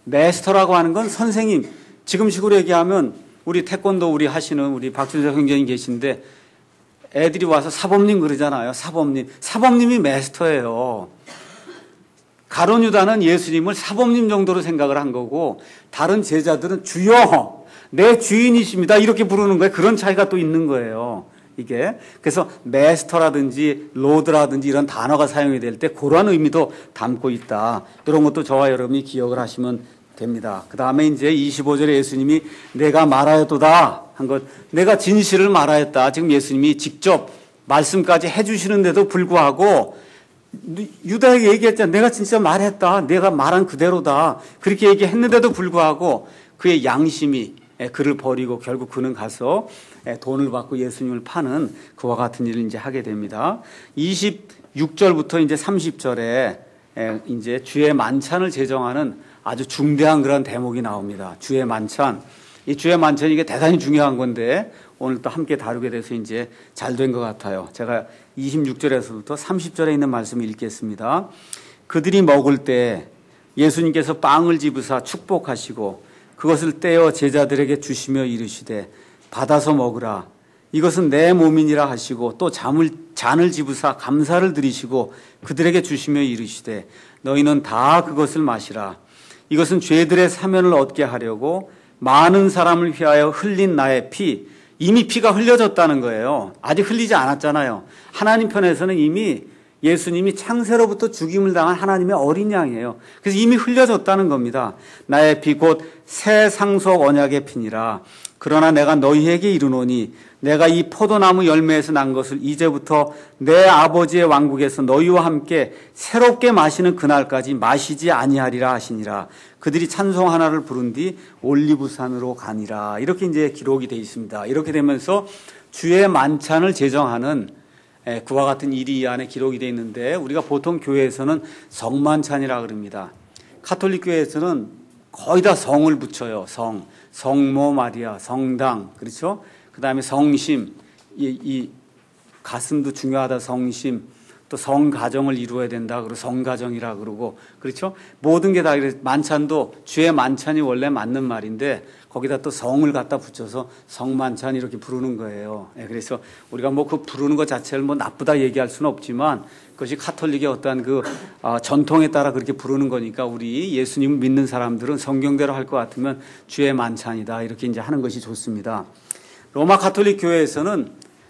메스터라고 하는 건 선생님. 지금식으로 얘기하면 우리 태권도 우리 하시는 우리 박준석 형제님 계신데 애들이 와서 사범님 그러잖아요. 사범님. 사범님이 메스터예요. 가룟 유다는 예수님을 사범님 정도로 생각을 한 거고 다른 제자들은 주여 내 주인이십니다 이렇게 부르는 거예요. 그런 차이가 또 있는 거예요. 이게 그래서 메스터라든지 로드라든지 이런 단어가 사용이 될 때 그러한 의미도 담고 있다. 이런 것도 저와 여러분이 기억을 하시면 됩니다. 그 다음에 이제 이십오 절에 예수님이 내가 말하였도다 한 것, 내가 진실을 말하였다. 지금 예수님이 직접 말씀까지 해주시는데도 불구하고 유다에게 얘기했잖아. 내가 진짜 말했다. 내가 말한 그대로다. 그렇게 얘기했는데도 불구하고 그의 양심이 그를 버리고 결국 그는 가서 돈을 받고 예수님을 파는 그와 같은 일을 이제 하게 됩니다. 이십육 절부터 이제 삼십 절에 이제 주의 만찬을 제정하는 아주 중대한 그런 대목이 나옵니다. 주의 만찬. 이 주의 만찬이 이게 대단히 중요한 건데 오늘 또 함께 다루게 돼서 이제 잘 된 것 같아요. 제가 이십육 절에서부터 삼십 절에 있는 말씀을 읽겠습니다. 그들이 먹을 때 예수님께서 빵을 집으사 축복하시고 그것을 떼어 제자들에게 주시며 이르시되 받아서 먹으라. 이것은 내 몸이니라 하시고 또 잠을, 잔을 집으사 감사를 드리시고 그들에게 주시며 이르시되 너희는 다 그것을 마시라. 이것은 죄들의 사면을 얻게 하려고 많은 사람을 위하여 흘린 나의 피. 이미 피가 흘려졌다는 거예요. 아직 흘리지 않았잖아요. 하나님 편에서는 이미 예수님이 창세로부터 죽임을 당한 하나님의 어린 양이에요. 그래서 이미 흘려졌다는 겁니다. 나의 피 곧 새 상속 언약의 피니라. 그러나 내가 너희에게 이르노니 내가 이 포도나무 열매에서 난 것을 이제부터 내 아버지의 왕국에서 너희와 함께 새롭게 마시는 그날까지 마시지 아니하리라 하시니라. 그들이 찬송 하나를 부른 뒤 올리브산으로 가니라. 이렇게 이제 기록이 되어 있습니다. 이렇게 되면서 주의 만찬을 제정하는 그와 같은 일이 이 안에 기록이 되어 있는데 우리가 보통 교회에서는 성만찬이라 그럽니다. 가톨릭 교회에서는 거의 다 성을 붙여요. 성, 성모 마리아, 성당, 그렇죠? 그 다음에 성심, 이, 이 가슴도 중요하다. 성심, 또 성가정을 이루어야 된다. 그리고 성가정이라 그러고, 그렇죠? 모든 게 다 만찬도 주의 만찬이 원래 맞는 말인데 거기다 또 성을 갖다 붙여서 성만찬 이렇게 부르는 거예요. 그래서 우리가 뭐 그 부르는 것 자체를 뭐 나쁘다 얘기할 수는 없지만 그것이 카톨릭의 어떠한 그 어, 전통에 따라 그렇게 부르는 거니까 우리 예수님을 믿는 사람들은 성경대로 할 것 같으면 주의 만찬이다 이렇게 이제 하는 것이 좋습니다. 로마 가톨릭 교회에서는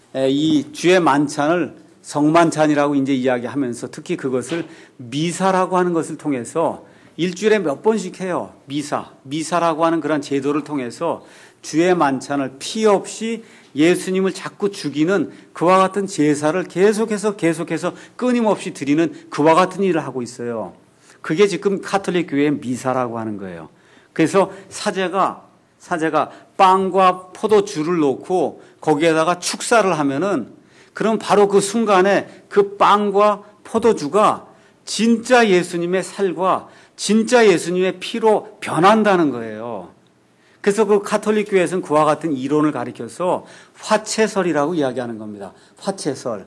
이 주의 만찬을 성만찬이라고 이제 이야기하면서 특히 그것을 미사라고 하는 것을 통해서 일주일에 몇 번씩 해요. 미사. 미사라고 하는 그런 제도를 통해서 주의 만찬을 피 없이 예수님을 자꾸 죽이는 그와 같은 제사를 계속해서 계속해서 끊임없이 드리는 그와 같은 일을 하고 있어요. 그게 지금 가톨릭 교회의 미사라고 하는 거예요. 그래서 사제가 사제가 빵과 포도주를 놓고 거기에다가 축사를 하면은 그럼 바로 그 순간에 그 빵과 포도주가 진짜 예수님의 살과 진짜 예수님의 피로 변한다는 거예요. 그래서 그 가톨릭 교회에서는 그와 같은 이론을 가리켜서 화채설이라고 이야기하는 겁니다. 화채설.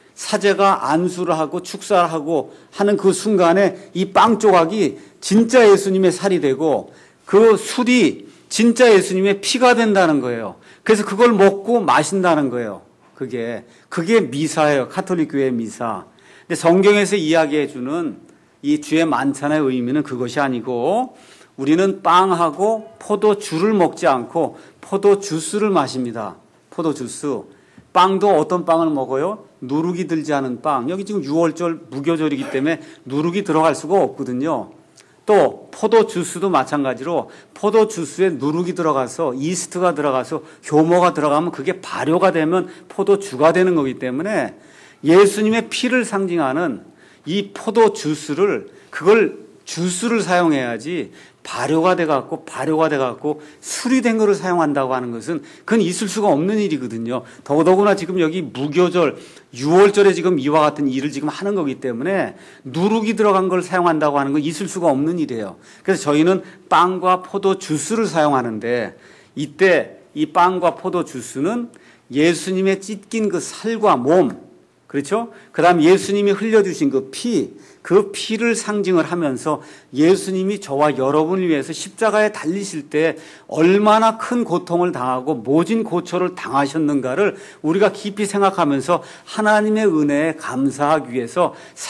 사제가 안수를 하고 축사를 하고 하는 그 순간에 이 빵 조각이 진짜 예수님의 살이 되고 그 술이 진짜 예수님의 피가 된다는 거예요. 그래서 그걸 먹고 마신다는 거예요. 그게 그게 미사예요. 가톨릭 교회의 미사. 근데 성경에서 이야기해 주는 이 주의 만찬의 의미는 그것이 아니고 우리는 빵하고 포도주를 먹지 않고 포도주스를 마십니다. 포도주스. 빵도 어떤 빵을 먹어요? 누룩이 들지 않은 빵. 여기 지금 유월절 무교절이기 때문에 누룩이 들어갈 수가 없거든요. 또 포도주스도 마찬가지로 포도주스에 누룩이 들어가서 이스트가 들어가서 효모가 들어가면 그게 발효가 되면 포도주가 되는 거기 때문에 예수님의 피를 상징하는 이 포도주스를 그걸 주스를 사용해야지 발효가 돼갖고 발효가 돼갖고 술이 된 거를 사용한다고 하는 것은 그건 있을 수가 없는 일이거든요. 더더구나 지금 여기 무교절 유월절에 지금 이와 같은 일을 지금 하는 거기 때문에 누룩이 들어간 걸 사용한다고 하는 건 있을 수가 없는 일이에요. 그래서 저희는 빵과 포도 주스를 사용하는데 이때 이 빵과 포도 주스는 예수님의 찢긴 그 살과 몸, 그렇죠? 그 다음 예수님이 흘려주신 그 피, 그 피를 상징을 하면서 예수님이 저와 여러분을 위해서 십자가에 달리실 때 얼마나 큰 고통을 당하고 모진 고초를 당하셨는가를 우리가 깊이 생각하면서 하나님의 은혜에 감사하기 위해서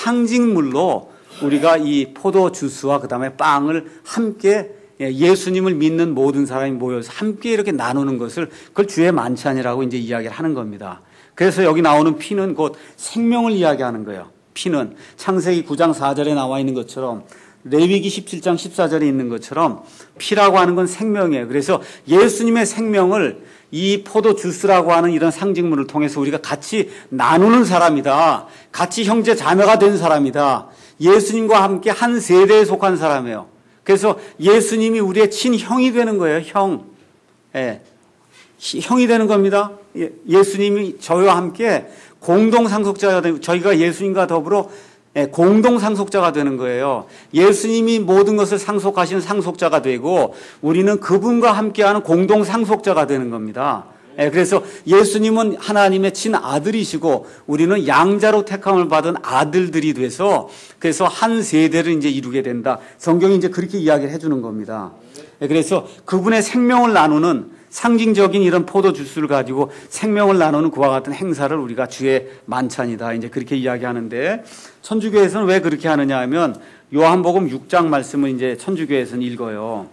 상징물로 우리가 이 포도 주스와 그 다음에 빵을 함께 예수님을 믿는 모든 사람이 모여서 함께 이렇게 나누는 것을 그걸 주의 만찬이라고 이제 이야기를 하는 겁니다. 그래서 여기 나오는 피는 곧 생명을 이야기하는 거예요. 피는 창세기 구 장 사 절에 나와 있는 것처럼 레위기 십칠 장 십사 절에 있는 것처럼 피라고 하는 건 생명이에요. 그래서 예수님의 생명을 이 포도 주스라고 하는 이런 상징물을 통해서 우리가 같이 나누는 사람이다. 같이 형제 자매가 된 사람이다. 예수님과 함께 한 세대에 속한 사람이에요. 그래서 예수님이 우리의 친형이 되는 거예요. 형. 예, 형이 되는 겁니다. 예, 예수님이 저희와 함께 공동 상속자가 되고 저희가 예수님과 더불어 예, 공동 상속자가 되는 거예요. 예수님이 모든 것을 상속하시는 상속자가 되고 우리는 그분과 함께하는 공동 상속자가 되는 겁니다. 예, 그래서 예수님은 하나님의 친아들이시고 우리는 양자로 택함을 받은 아들들이 돼서 그래서 한 세대를 이제 이루게 된다. 성경이 이제 그렇게 이야기를 해주는 겁니다. 예, 그래서 그분의 생명을 나누는 상징적인 이런 포도 주스를 가지고 생명을 나누는 그와 같은 행사를 우리가 주의 만찬이다. 이제 그렇게 이야기하는데 천주교에서는 왜 그렇게 하느냐 하면 요한복음 육 장 말씀을 이제 천주교에서는 읽어요.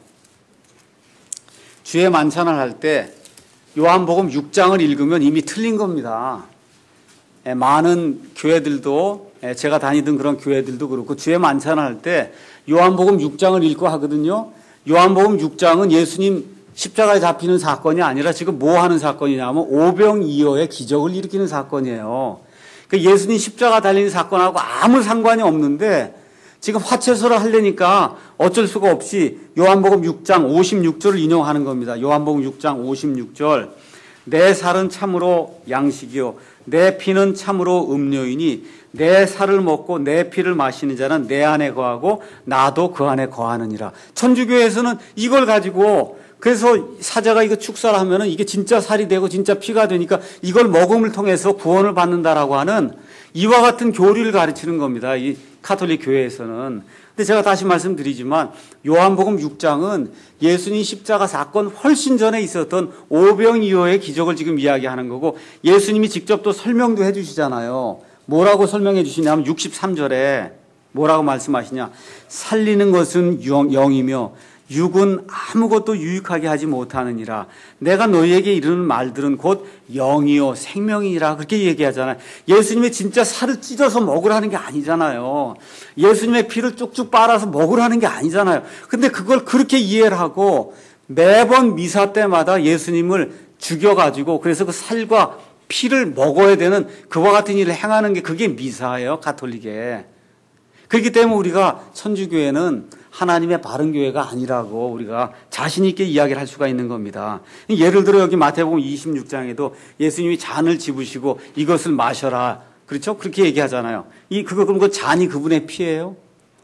주의 만찬을 할 때 요한복음 육 장을 읽으면 이미 틀린 겁니다. 예, 많은 교회들도 예, 제가 다니던 그런 교회들도 그렇고 주의 만찬을 할 때 요한복음 육 장을 읽고 하거든요. 요한복음 육 장은 예수님 십자가에 잡히는 사건이 아니라 지금 뭐 하는 사건이냐면 오병이어의 기적을 일으키는 사건이에요. 그러니까 예수님 십자가 달리는 사건하고 아무 상관이 없는데 지금 화채소를 하려니까 어쩔 수가 없이 요한복음 육 장 오십육 절을 인용하는 겁니다. 요한복음 육 장 오십육 절. 내 살은 참으로 양식이요 내 피는 참으로 음료이니 내 살을 먹고 내 피를 마시는 자는 내 안에 거하고 나도 그 안에 거하느니라. 천주교에서는 이걸 가지고 그래서 사자가 이거 축사를 하면은 이게 진짜 살이 되고 진짜 피가 되니까 이걸 먹음을 통해서 구원을 받는다라고 하는 이와 같은 교리를 가르치는 겁니다. 이 카톨릭 교회에서는. 근데 제가 다시 말씀드리지만 요한복음 육 장은 예수님 십자가 사건 훨씬 전에 있었던 오병이어의 기적을 지금 이야기하는 거고 예수님이 직접 또 설명도 해 주시잖아요. 뭐라고 설명해 주시냐면 육십삼 절에 뭐라고 말씀하시냐. 살리는 것은 영, 영이며 육은 아무것도 유익하게 하지 못하느니라. 내가 너희에게 이르는 말들은 곧 영이요 생명이라 그렇게 얘기하잖아요. 예수님의 진짜 살을 찢어서 먹으라는 게 아니잖아요. 예수님의 피를 쭉쭉 빨아서 먹으라는 게 아니잖아요. 근데 그걸 그렇게 이해를 하고 매번 미사 때마다 예수님을 죽여가지고 그래서 그 살과 피를 먹어야 되는 그와 같은 일을 행하는 게 그게 미사예요. 가톨릭에. 그렇기 때문에 우리가 천주교회는 하나님의 바른 교회가 아니라고 우리가 자신 있게 이야기를 할 수가 있는 겁니다. 예를 들어 여기 마태복음 이십육 장에도 예수님이 잔을 집으시고 이것을 마셔라. 그렇죠? 그렇게 얘기하잖아요. 이 그거 그럼 그 잔이 그분의 피예요?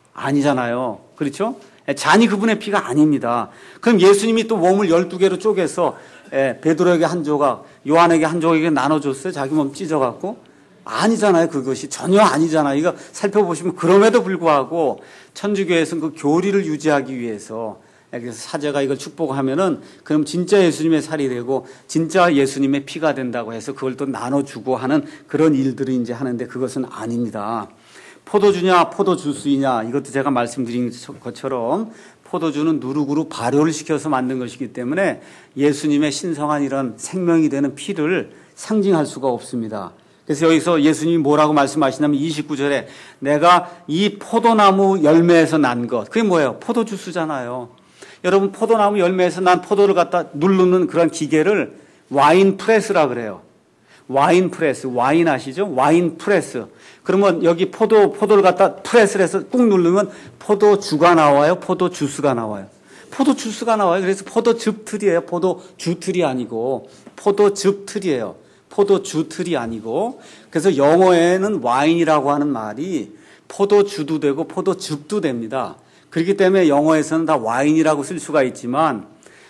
아니잖아요. 그렇죠? 잔이 그분의 피가 아닙니다. 그럼 예수님이 또 몸을 열두 개로 쪼개서 베드로에게 한 조각, 요한에게 한 조각에게 나눠줬어요. 자기 몸 찢어갖고. 아니잖아요. 그것이 전혀 아니잖아요. 이거 살펴보시면 그럼에도 불구하고 천주교에서는 그 교리를 유지하기 위해서 그래서 사제가 이걸 축복하면은 그럼 진짜 예수님의 살이 되고 진짜 예수님의 피가 된다고 해서 그걸 또 나눠주고 하는 그런 일들을 이제 하는데 그것은 아닙니다. 포도주냐 포도주스이냐 이것도 제가 말씀드린 것처럼 포도주는 누룩으로 발효를 시켜서 만든 것이기 때문에 예수님의 신성한 이런 생명이 되는 피를 상징할 수가 없습니다. 그래서 여기서 예수님이 뭐라고 말씀하시냐면 이십구 절에 내가 이 포도나무 열매에서 난 것. 그게 뭐예요? 포도주스잖아요. 여러분 포도나무 열매에서 난 포도를 갖다 누르는 그런 기계를 와인 프레스라 그래요. 와인 프레스. 와인 아시죠? 와인 프레스. 그러면 여기 포도, 포도를 갖다 프레스를 해서 꾹 누르면 포도주가 나와요? 포도주스가 나와요? 포도주스가 나와요. 그래서 포도즙 틀이에요. 포도주 틀이 아니고 포도즙 틀이에요. 포도주 틀이 아니고 그래서 영어에는 와인이라고 하는 말이 포도주도 되고 포도즙도 됩니다. 그렇기 때문에 영어에서는 다 와인이라고 쓸 수가 있지만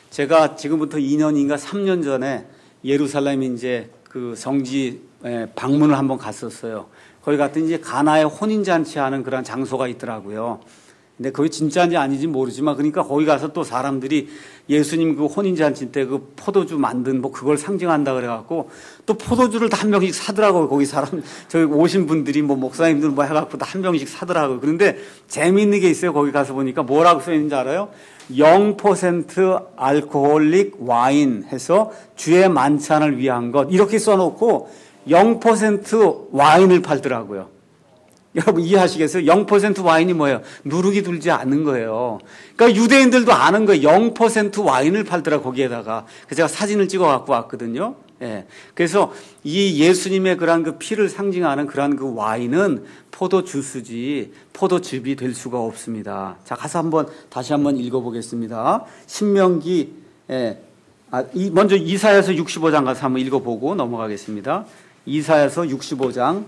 제가 지금부터 이 년인가 삼 년 전에 예루살렘 이제 그 성지 방문을 한번 갔었어요. 거기 갔더니 이제 가나의 혼인잔치 하는 그런 장소가 있더라고요. 근데 그게 진짜인지 아닌지 모르지만 그러니까 거기 가서 또 사람들이 예수님 그 혼인잔치 때 그 포도주 만든 뭐 그걸 상징한다 그래갖고 또 포도주를 다 한 병씩 사더라고요. 거기 사람, 저기 오신 분들이 뭐 목사님들 뭐 해갖고 다 한 병씩 사더라고요. 그런데 재미있는 게 있어요. 거기 가서 보니까 뭐라고 써있는지 알아요? 영 퍼센트 알코올릭 와인 해서 주의 만찬을 위한 것. 이렇게 써놓고 영 퍼센트 와인을 팔더라고요. 여러분 이해하시겠어요? 영 퍼센트 와인이 뭐예요? 누룩이 들지 않는 거예요. 그러니까 유대인들도 아는 거예요. 영 퍼센트 와인을 팔더라 거기에다가. 그래서 제가 사진을 찍어 갖고 왔거든요. 예. 그래서 이 예수님의 그러한 그 피를 상징하는 그러한 그 와인은 포도 주스지 포도즙이 될 수가 없습니다. 자, 가서 한번 다시 한번 읽어보겠습니다. 신명기 예, 아, 이, 먼저 이사야서 육십오 장 가서 한번 읽어보고 넘어가겠습니다. 이사야서 육십오 장.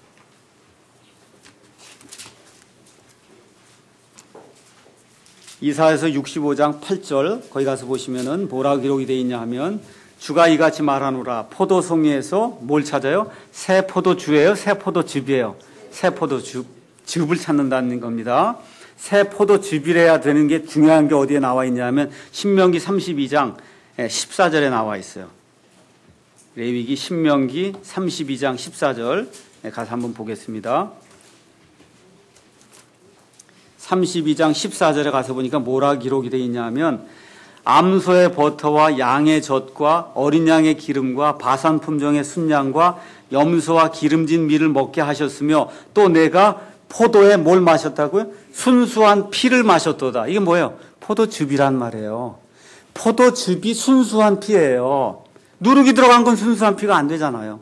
이사야서 육십오 장 팔 절 거기 가서 보시면은 뭐라고 기록이 되어 있냐 하면 주가 이같이 말하노라. 포도송이에서 뭘 찾아요? 새 포도주예요? 새 포도즙이에요? 새 포도즙, 즙을 찾는다는 겁니다. 새 포도즙이래야 되는 게 중요한 게 어디에 나와 있냐면 신명기 삼십이 장 십사 절에 나와 있어요. 레위기 신명기 삼십이 장 십사 절 가서 한번 보겠습니다. 삼십이 장 십사 절에 가서 보니까 뭐라 기록이 되어 있냐면 암소의 버터와 양의 젖과 어린 양의 기름과 바산 품종의 순양과 염소와 기름진 밀을 먹게 하셨으며 또 내가 포도에 뭘 마셨다고요? 순수한 피를 마셨도다. 이게 뭐예요? 포도즙이란 말이에요. 포도즙이 순수한 피예요. 누룩이 들어간 건 순수한 피가 안 되잖아요.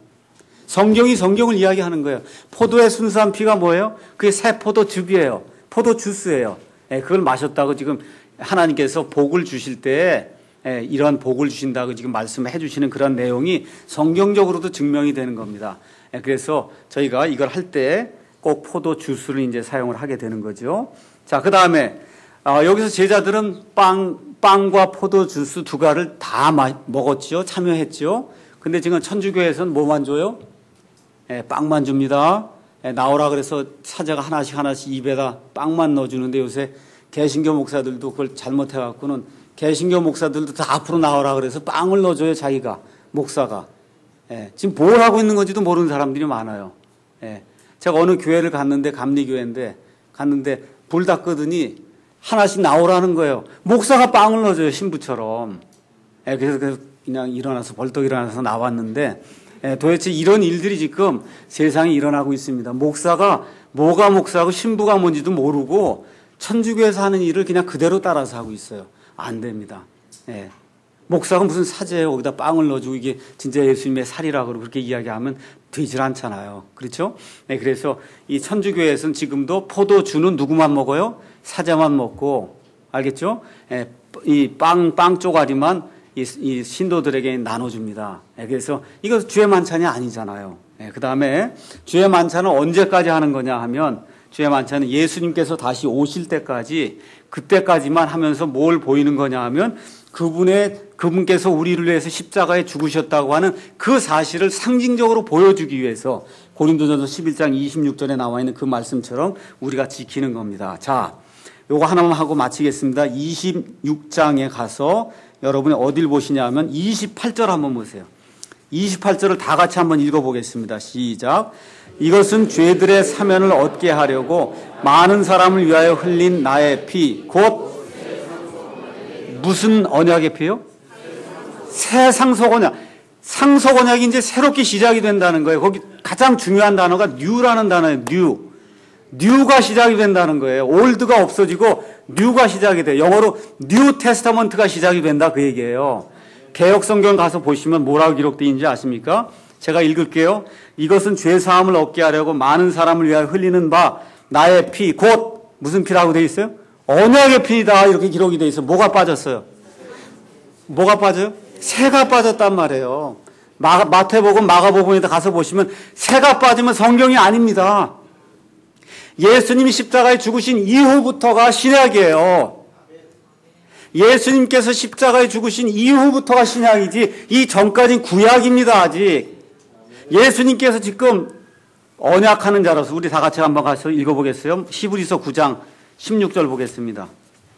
성경이 성경을 이야기하는 거예요. 포도의 순수한 피가 뭐예요? 그게 새 포도즙이에요. 포도 주스예요. 예, 그걸 마셨다고 지금 하나님께서 복을 주실 때 예, 이런 복을 주신다고 지금 말씀해 주시는 그런 내용이 성경적으로도 증명이 되는 겁니다. 예, 그래서 저희가 이걸 할 때 꼭 포도 주스를 이제 사용을 하게 되는 거죠. 자, 그 다음에 어, 여기서 제자들은 빵, 빵과 포도 주스 두 가를 다 마, 먹었죠. 참여했죠. 근데 지금 천주교에서는 뭐만 줘요? 예, 빵만 줍니다. 나오라 그래서 사제가 하나씩 하나씩 입에다 빵만 넣어주는데 요새 개신교 목사들도 그걸 잘못해갖고는 개신교 목사들도 다 앞으로 나오라 그래서 빵을 넣어줘요. 자기가 목사가. 예, 지금 뭘 하고 있는 건지도 모르는 사람들이 많아요. 예, 제가 어느 교회를 갔는데 감리교회인데 갔는데 불 다 끄더니 하나씩 나오라는 거예요. 목사가 빵을 넣어줘요. 신부처럼. 예, 그래서 그냥 일어나서 벌떡 일어나서 나왔는데 도대체 이런 일들이 지금 세상에 일어나고 있습니다. 목사가 뭐가 목사고 신부가 뭔지도 모르고 천주교에서 하는 일을 그냥 그대로 따라서 하고 있어요. 안 됩니다. 예. 목사가 무슨 사제예요. 거기다 빵을 넣어주고 이게 진짜 예수님의 살이라고 그렇게 이야기하면 되질 않잖아요. 그렇죠? 네, 그래서 이 천주교에서는 지금도 포도주는 누구만 먹어요? 사제만 먹고, 알겠죠? 예, 이 빵, 빵 쪼가리만 이, 이 신도들에게 나눠줍니다. 예, 그래서 이거 주의 만찬이 아니잖아요. 예, 그 다음에 주의 만찬은 언제까지 하는 거냐 하면 주의 만찬은 예수님께서 다시 오실 때까지 그때까지만 하면서 뭘 보이는 거냐 하면 그분의 그분께서 우리를 위해서 십자가에 죽으셨다고 하는 그 사실을 상징적으로 보여주기 위해서 고린도전서 십일 장 이십육 절에 나와 있는 그 말씀처럼 우리가 지키는 겁니다. 자, 요거 하나만 하고 마치겠습니다. 이십육 장에 가서 여러분이 어딜 보시냐 하면 이십팔 절 한번 보세요. 이십팔 절을 다 같이 한번 읽어보겠습니다. 시작. 이것은 죄들의 사면을 얻게 하려고 많은 사람을 위하여 흘린 나의 피, 곧 무슨 언약의 피요? 새 상속 언약. 상속 언약이 이제 새롭게 시작이 된다는 거예요. 거기 가장 중요한 단어가 new라는 단어예요. new. 뉴가 시작이 된다는 거예요. 올드가 없어지고 뉴가 시작이 돼요. 영어로 뉴 테스타먼트가 시작이 된다 그 얘기예요. 개역 성경 가서 보시면 뭐라고 기록되어 있는지 아십니까? 제가 읽을게요. 이것은 죄 사함을 얻게 하려고 많은 사람을 위하여 흘리는 바 나의 피 곧 무슨 피라고 되어 있어요? 언약의 피다 이렇게 기록이 되어 있어요. 뭐가 빠졌어요? 뭐가 빠져요? 새가 빠졌단 말이에요. 마, 마태복음 마가복음에다 가서 보시면 새가 빠지면 성경이 아닙니다. 예수님이 십자가에 죽으신 이후부터가 신약이에요. 예수님께서 십자가에 죽으신 이후부터가 신약이지 이 전까지는 구약입니다. 아직. 예수님께서 지금 언약하는 자로서 우리 다 같이 한번 가서 읽어보겠어요. 히브리서 구 장 십육 절 보겠습니다.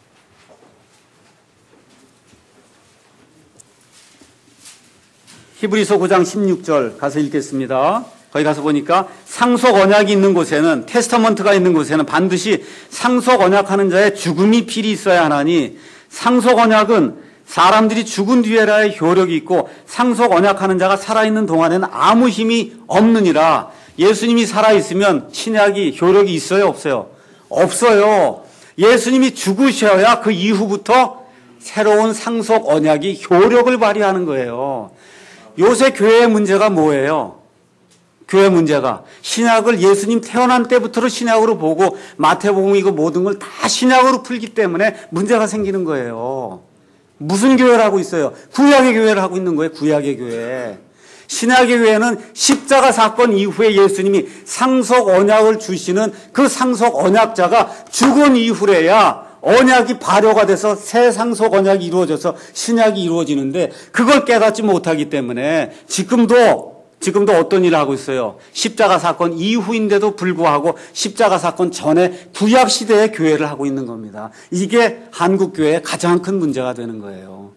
히브리서 구 장 십육 절 가서 읽겠습니다. 거기 가서 보니까 상속 언약이 있는 곳에는 테스터먼트가 있는 곳에는 반드시 상속 언약하는 자의 죽음이 필히 있어야 하나니 상속 언약은 사람들이 죽은 뒤에라의 효력이 있고 상속 언약하는 자가 살아있는 동안에는 아무 힘이 없느니라. 예수님이 살아있으면 신약이 효력이 있어요? 없어요? 없어요. 예수님이 죽으셔야 그 이후부터 새로운 상속 언약이 효력을 발휘하는 거예요. 요새 교회의 문제가 뭐예요? 교회 문제가 신약을 예수님 태어난 때부터 신약으로 보고 마태복음이고 모든 걸 다 신약으로 풀기 때문에 문제가 생기는 거예요. 무슨 교회를 하고 있어요? 구약의 교회를 하고 있는 거예요. 구약의 교회. 신약의 교회는 십자가 사건 이후에 예수님이 상속 언약을 주시는 그 상속 언약자가 죽은 이후에야 언약이 발효가 돼서 새 상속 언약이 이루어져서 신약이 이루어지는데 그걸 깨닫지 못하기 때문에 지금도 지금도 어떤 일을 하고 있어요? 십자가 사건 이후인데도 불구하고 십자가 사건 전에 구약 시대의 교회를 하고 있는 겁니다. 이게 한국 교회의 가장 큰 문제가 되는 거예요.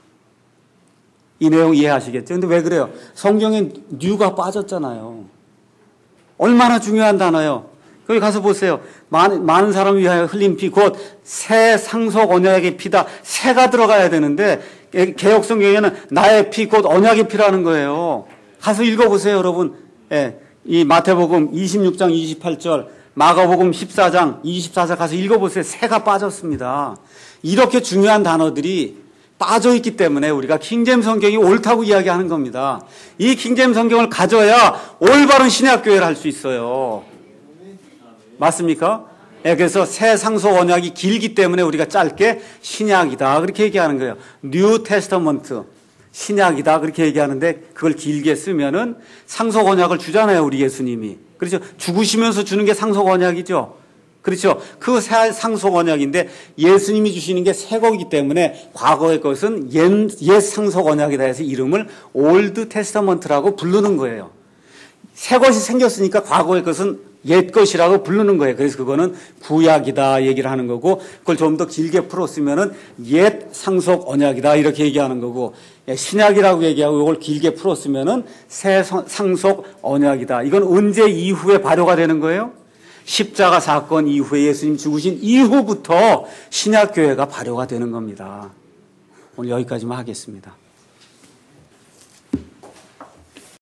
이 내용 이해하시겠죠? 근데 왜 그래요? 성경에 뉴가 빠졌잖아요. 얼마나 중요한 단어예요. 거기 가서 보세요. 많은, 많은 사람을 위하여 흘린 피, 곧 새 상속 언약의 피다. 새가 들어가야 되는데 개역 성경에는 나의 피, 곧 언약의 피라는 거예요. 가서 읽어보세요, 여러분. 예, 이 마태복음 이십육 장 이십팔 절, 마가복음 십사 장 이십사 절 가서 읽어보세요. 새가 빠졌습니다. 이렇게 중요한 단어들이 빠져있기 때문에 우리가 킹제임 성경이 옳다고 이야기하는 겁니다. 이 킹제임 성경을 가져야 올바른 신약교회를 할 수 있어요. 맞습니까? 예, 그래서 새 상속 언약이 길기 때문에 우리가 짧게 신약이다 그렇게 얘기하는 거예요. 뉴 테스터먼트 신약이다 그렇게 얘기하는데 그걸 길게 쓰면은 상속 언약을 주잖아요, 우리 예수님이. 그렇죠? 죽으시면서 주는 게 상속 언약이죠. 그렇죠? 그 새 상속 언약인데 예수님이 주시는 게 새 거기 때문에 과거의 것은 옛, 옛 상속 언약이다 해서 이름을 올드 테스터먼트라고 부르는 거예요. 새 것이 생겼으니까 과거의 것은 옛 것이라고 부르는 거예요. 그래서 그거는 구약이다 얘기를 하는 거고 그걸 좀 더 길게 풀었으면은 옛 상속 언약이다 이렇게 얘기하는 거고 신약이라고 얘기하고 이걸 길게 풀었으면은 새 상속 언약이다. 이건 언제 이후에 발효가 되는 거예요? 십자가 사건 이후에 예수님 죽으신 이후부터 신약교회가 발효가 되는 겁니다. 오늘 여기까지만 하겠습니다.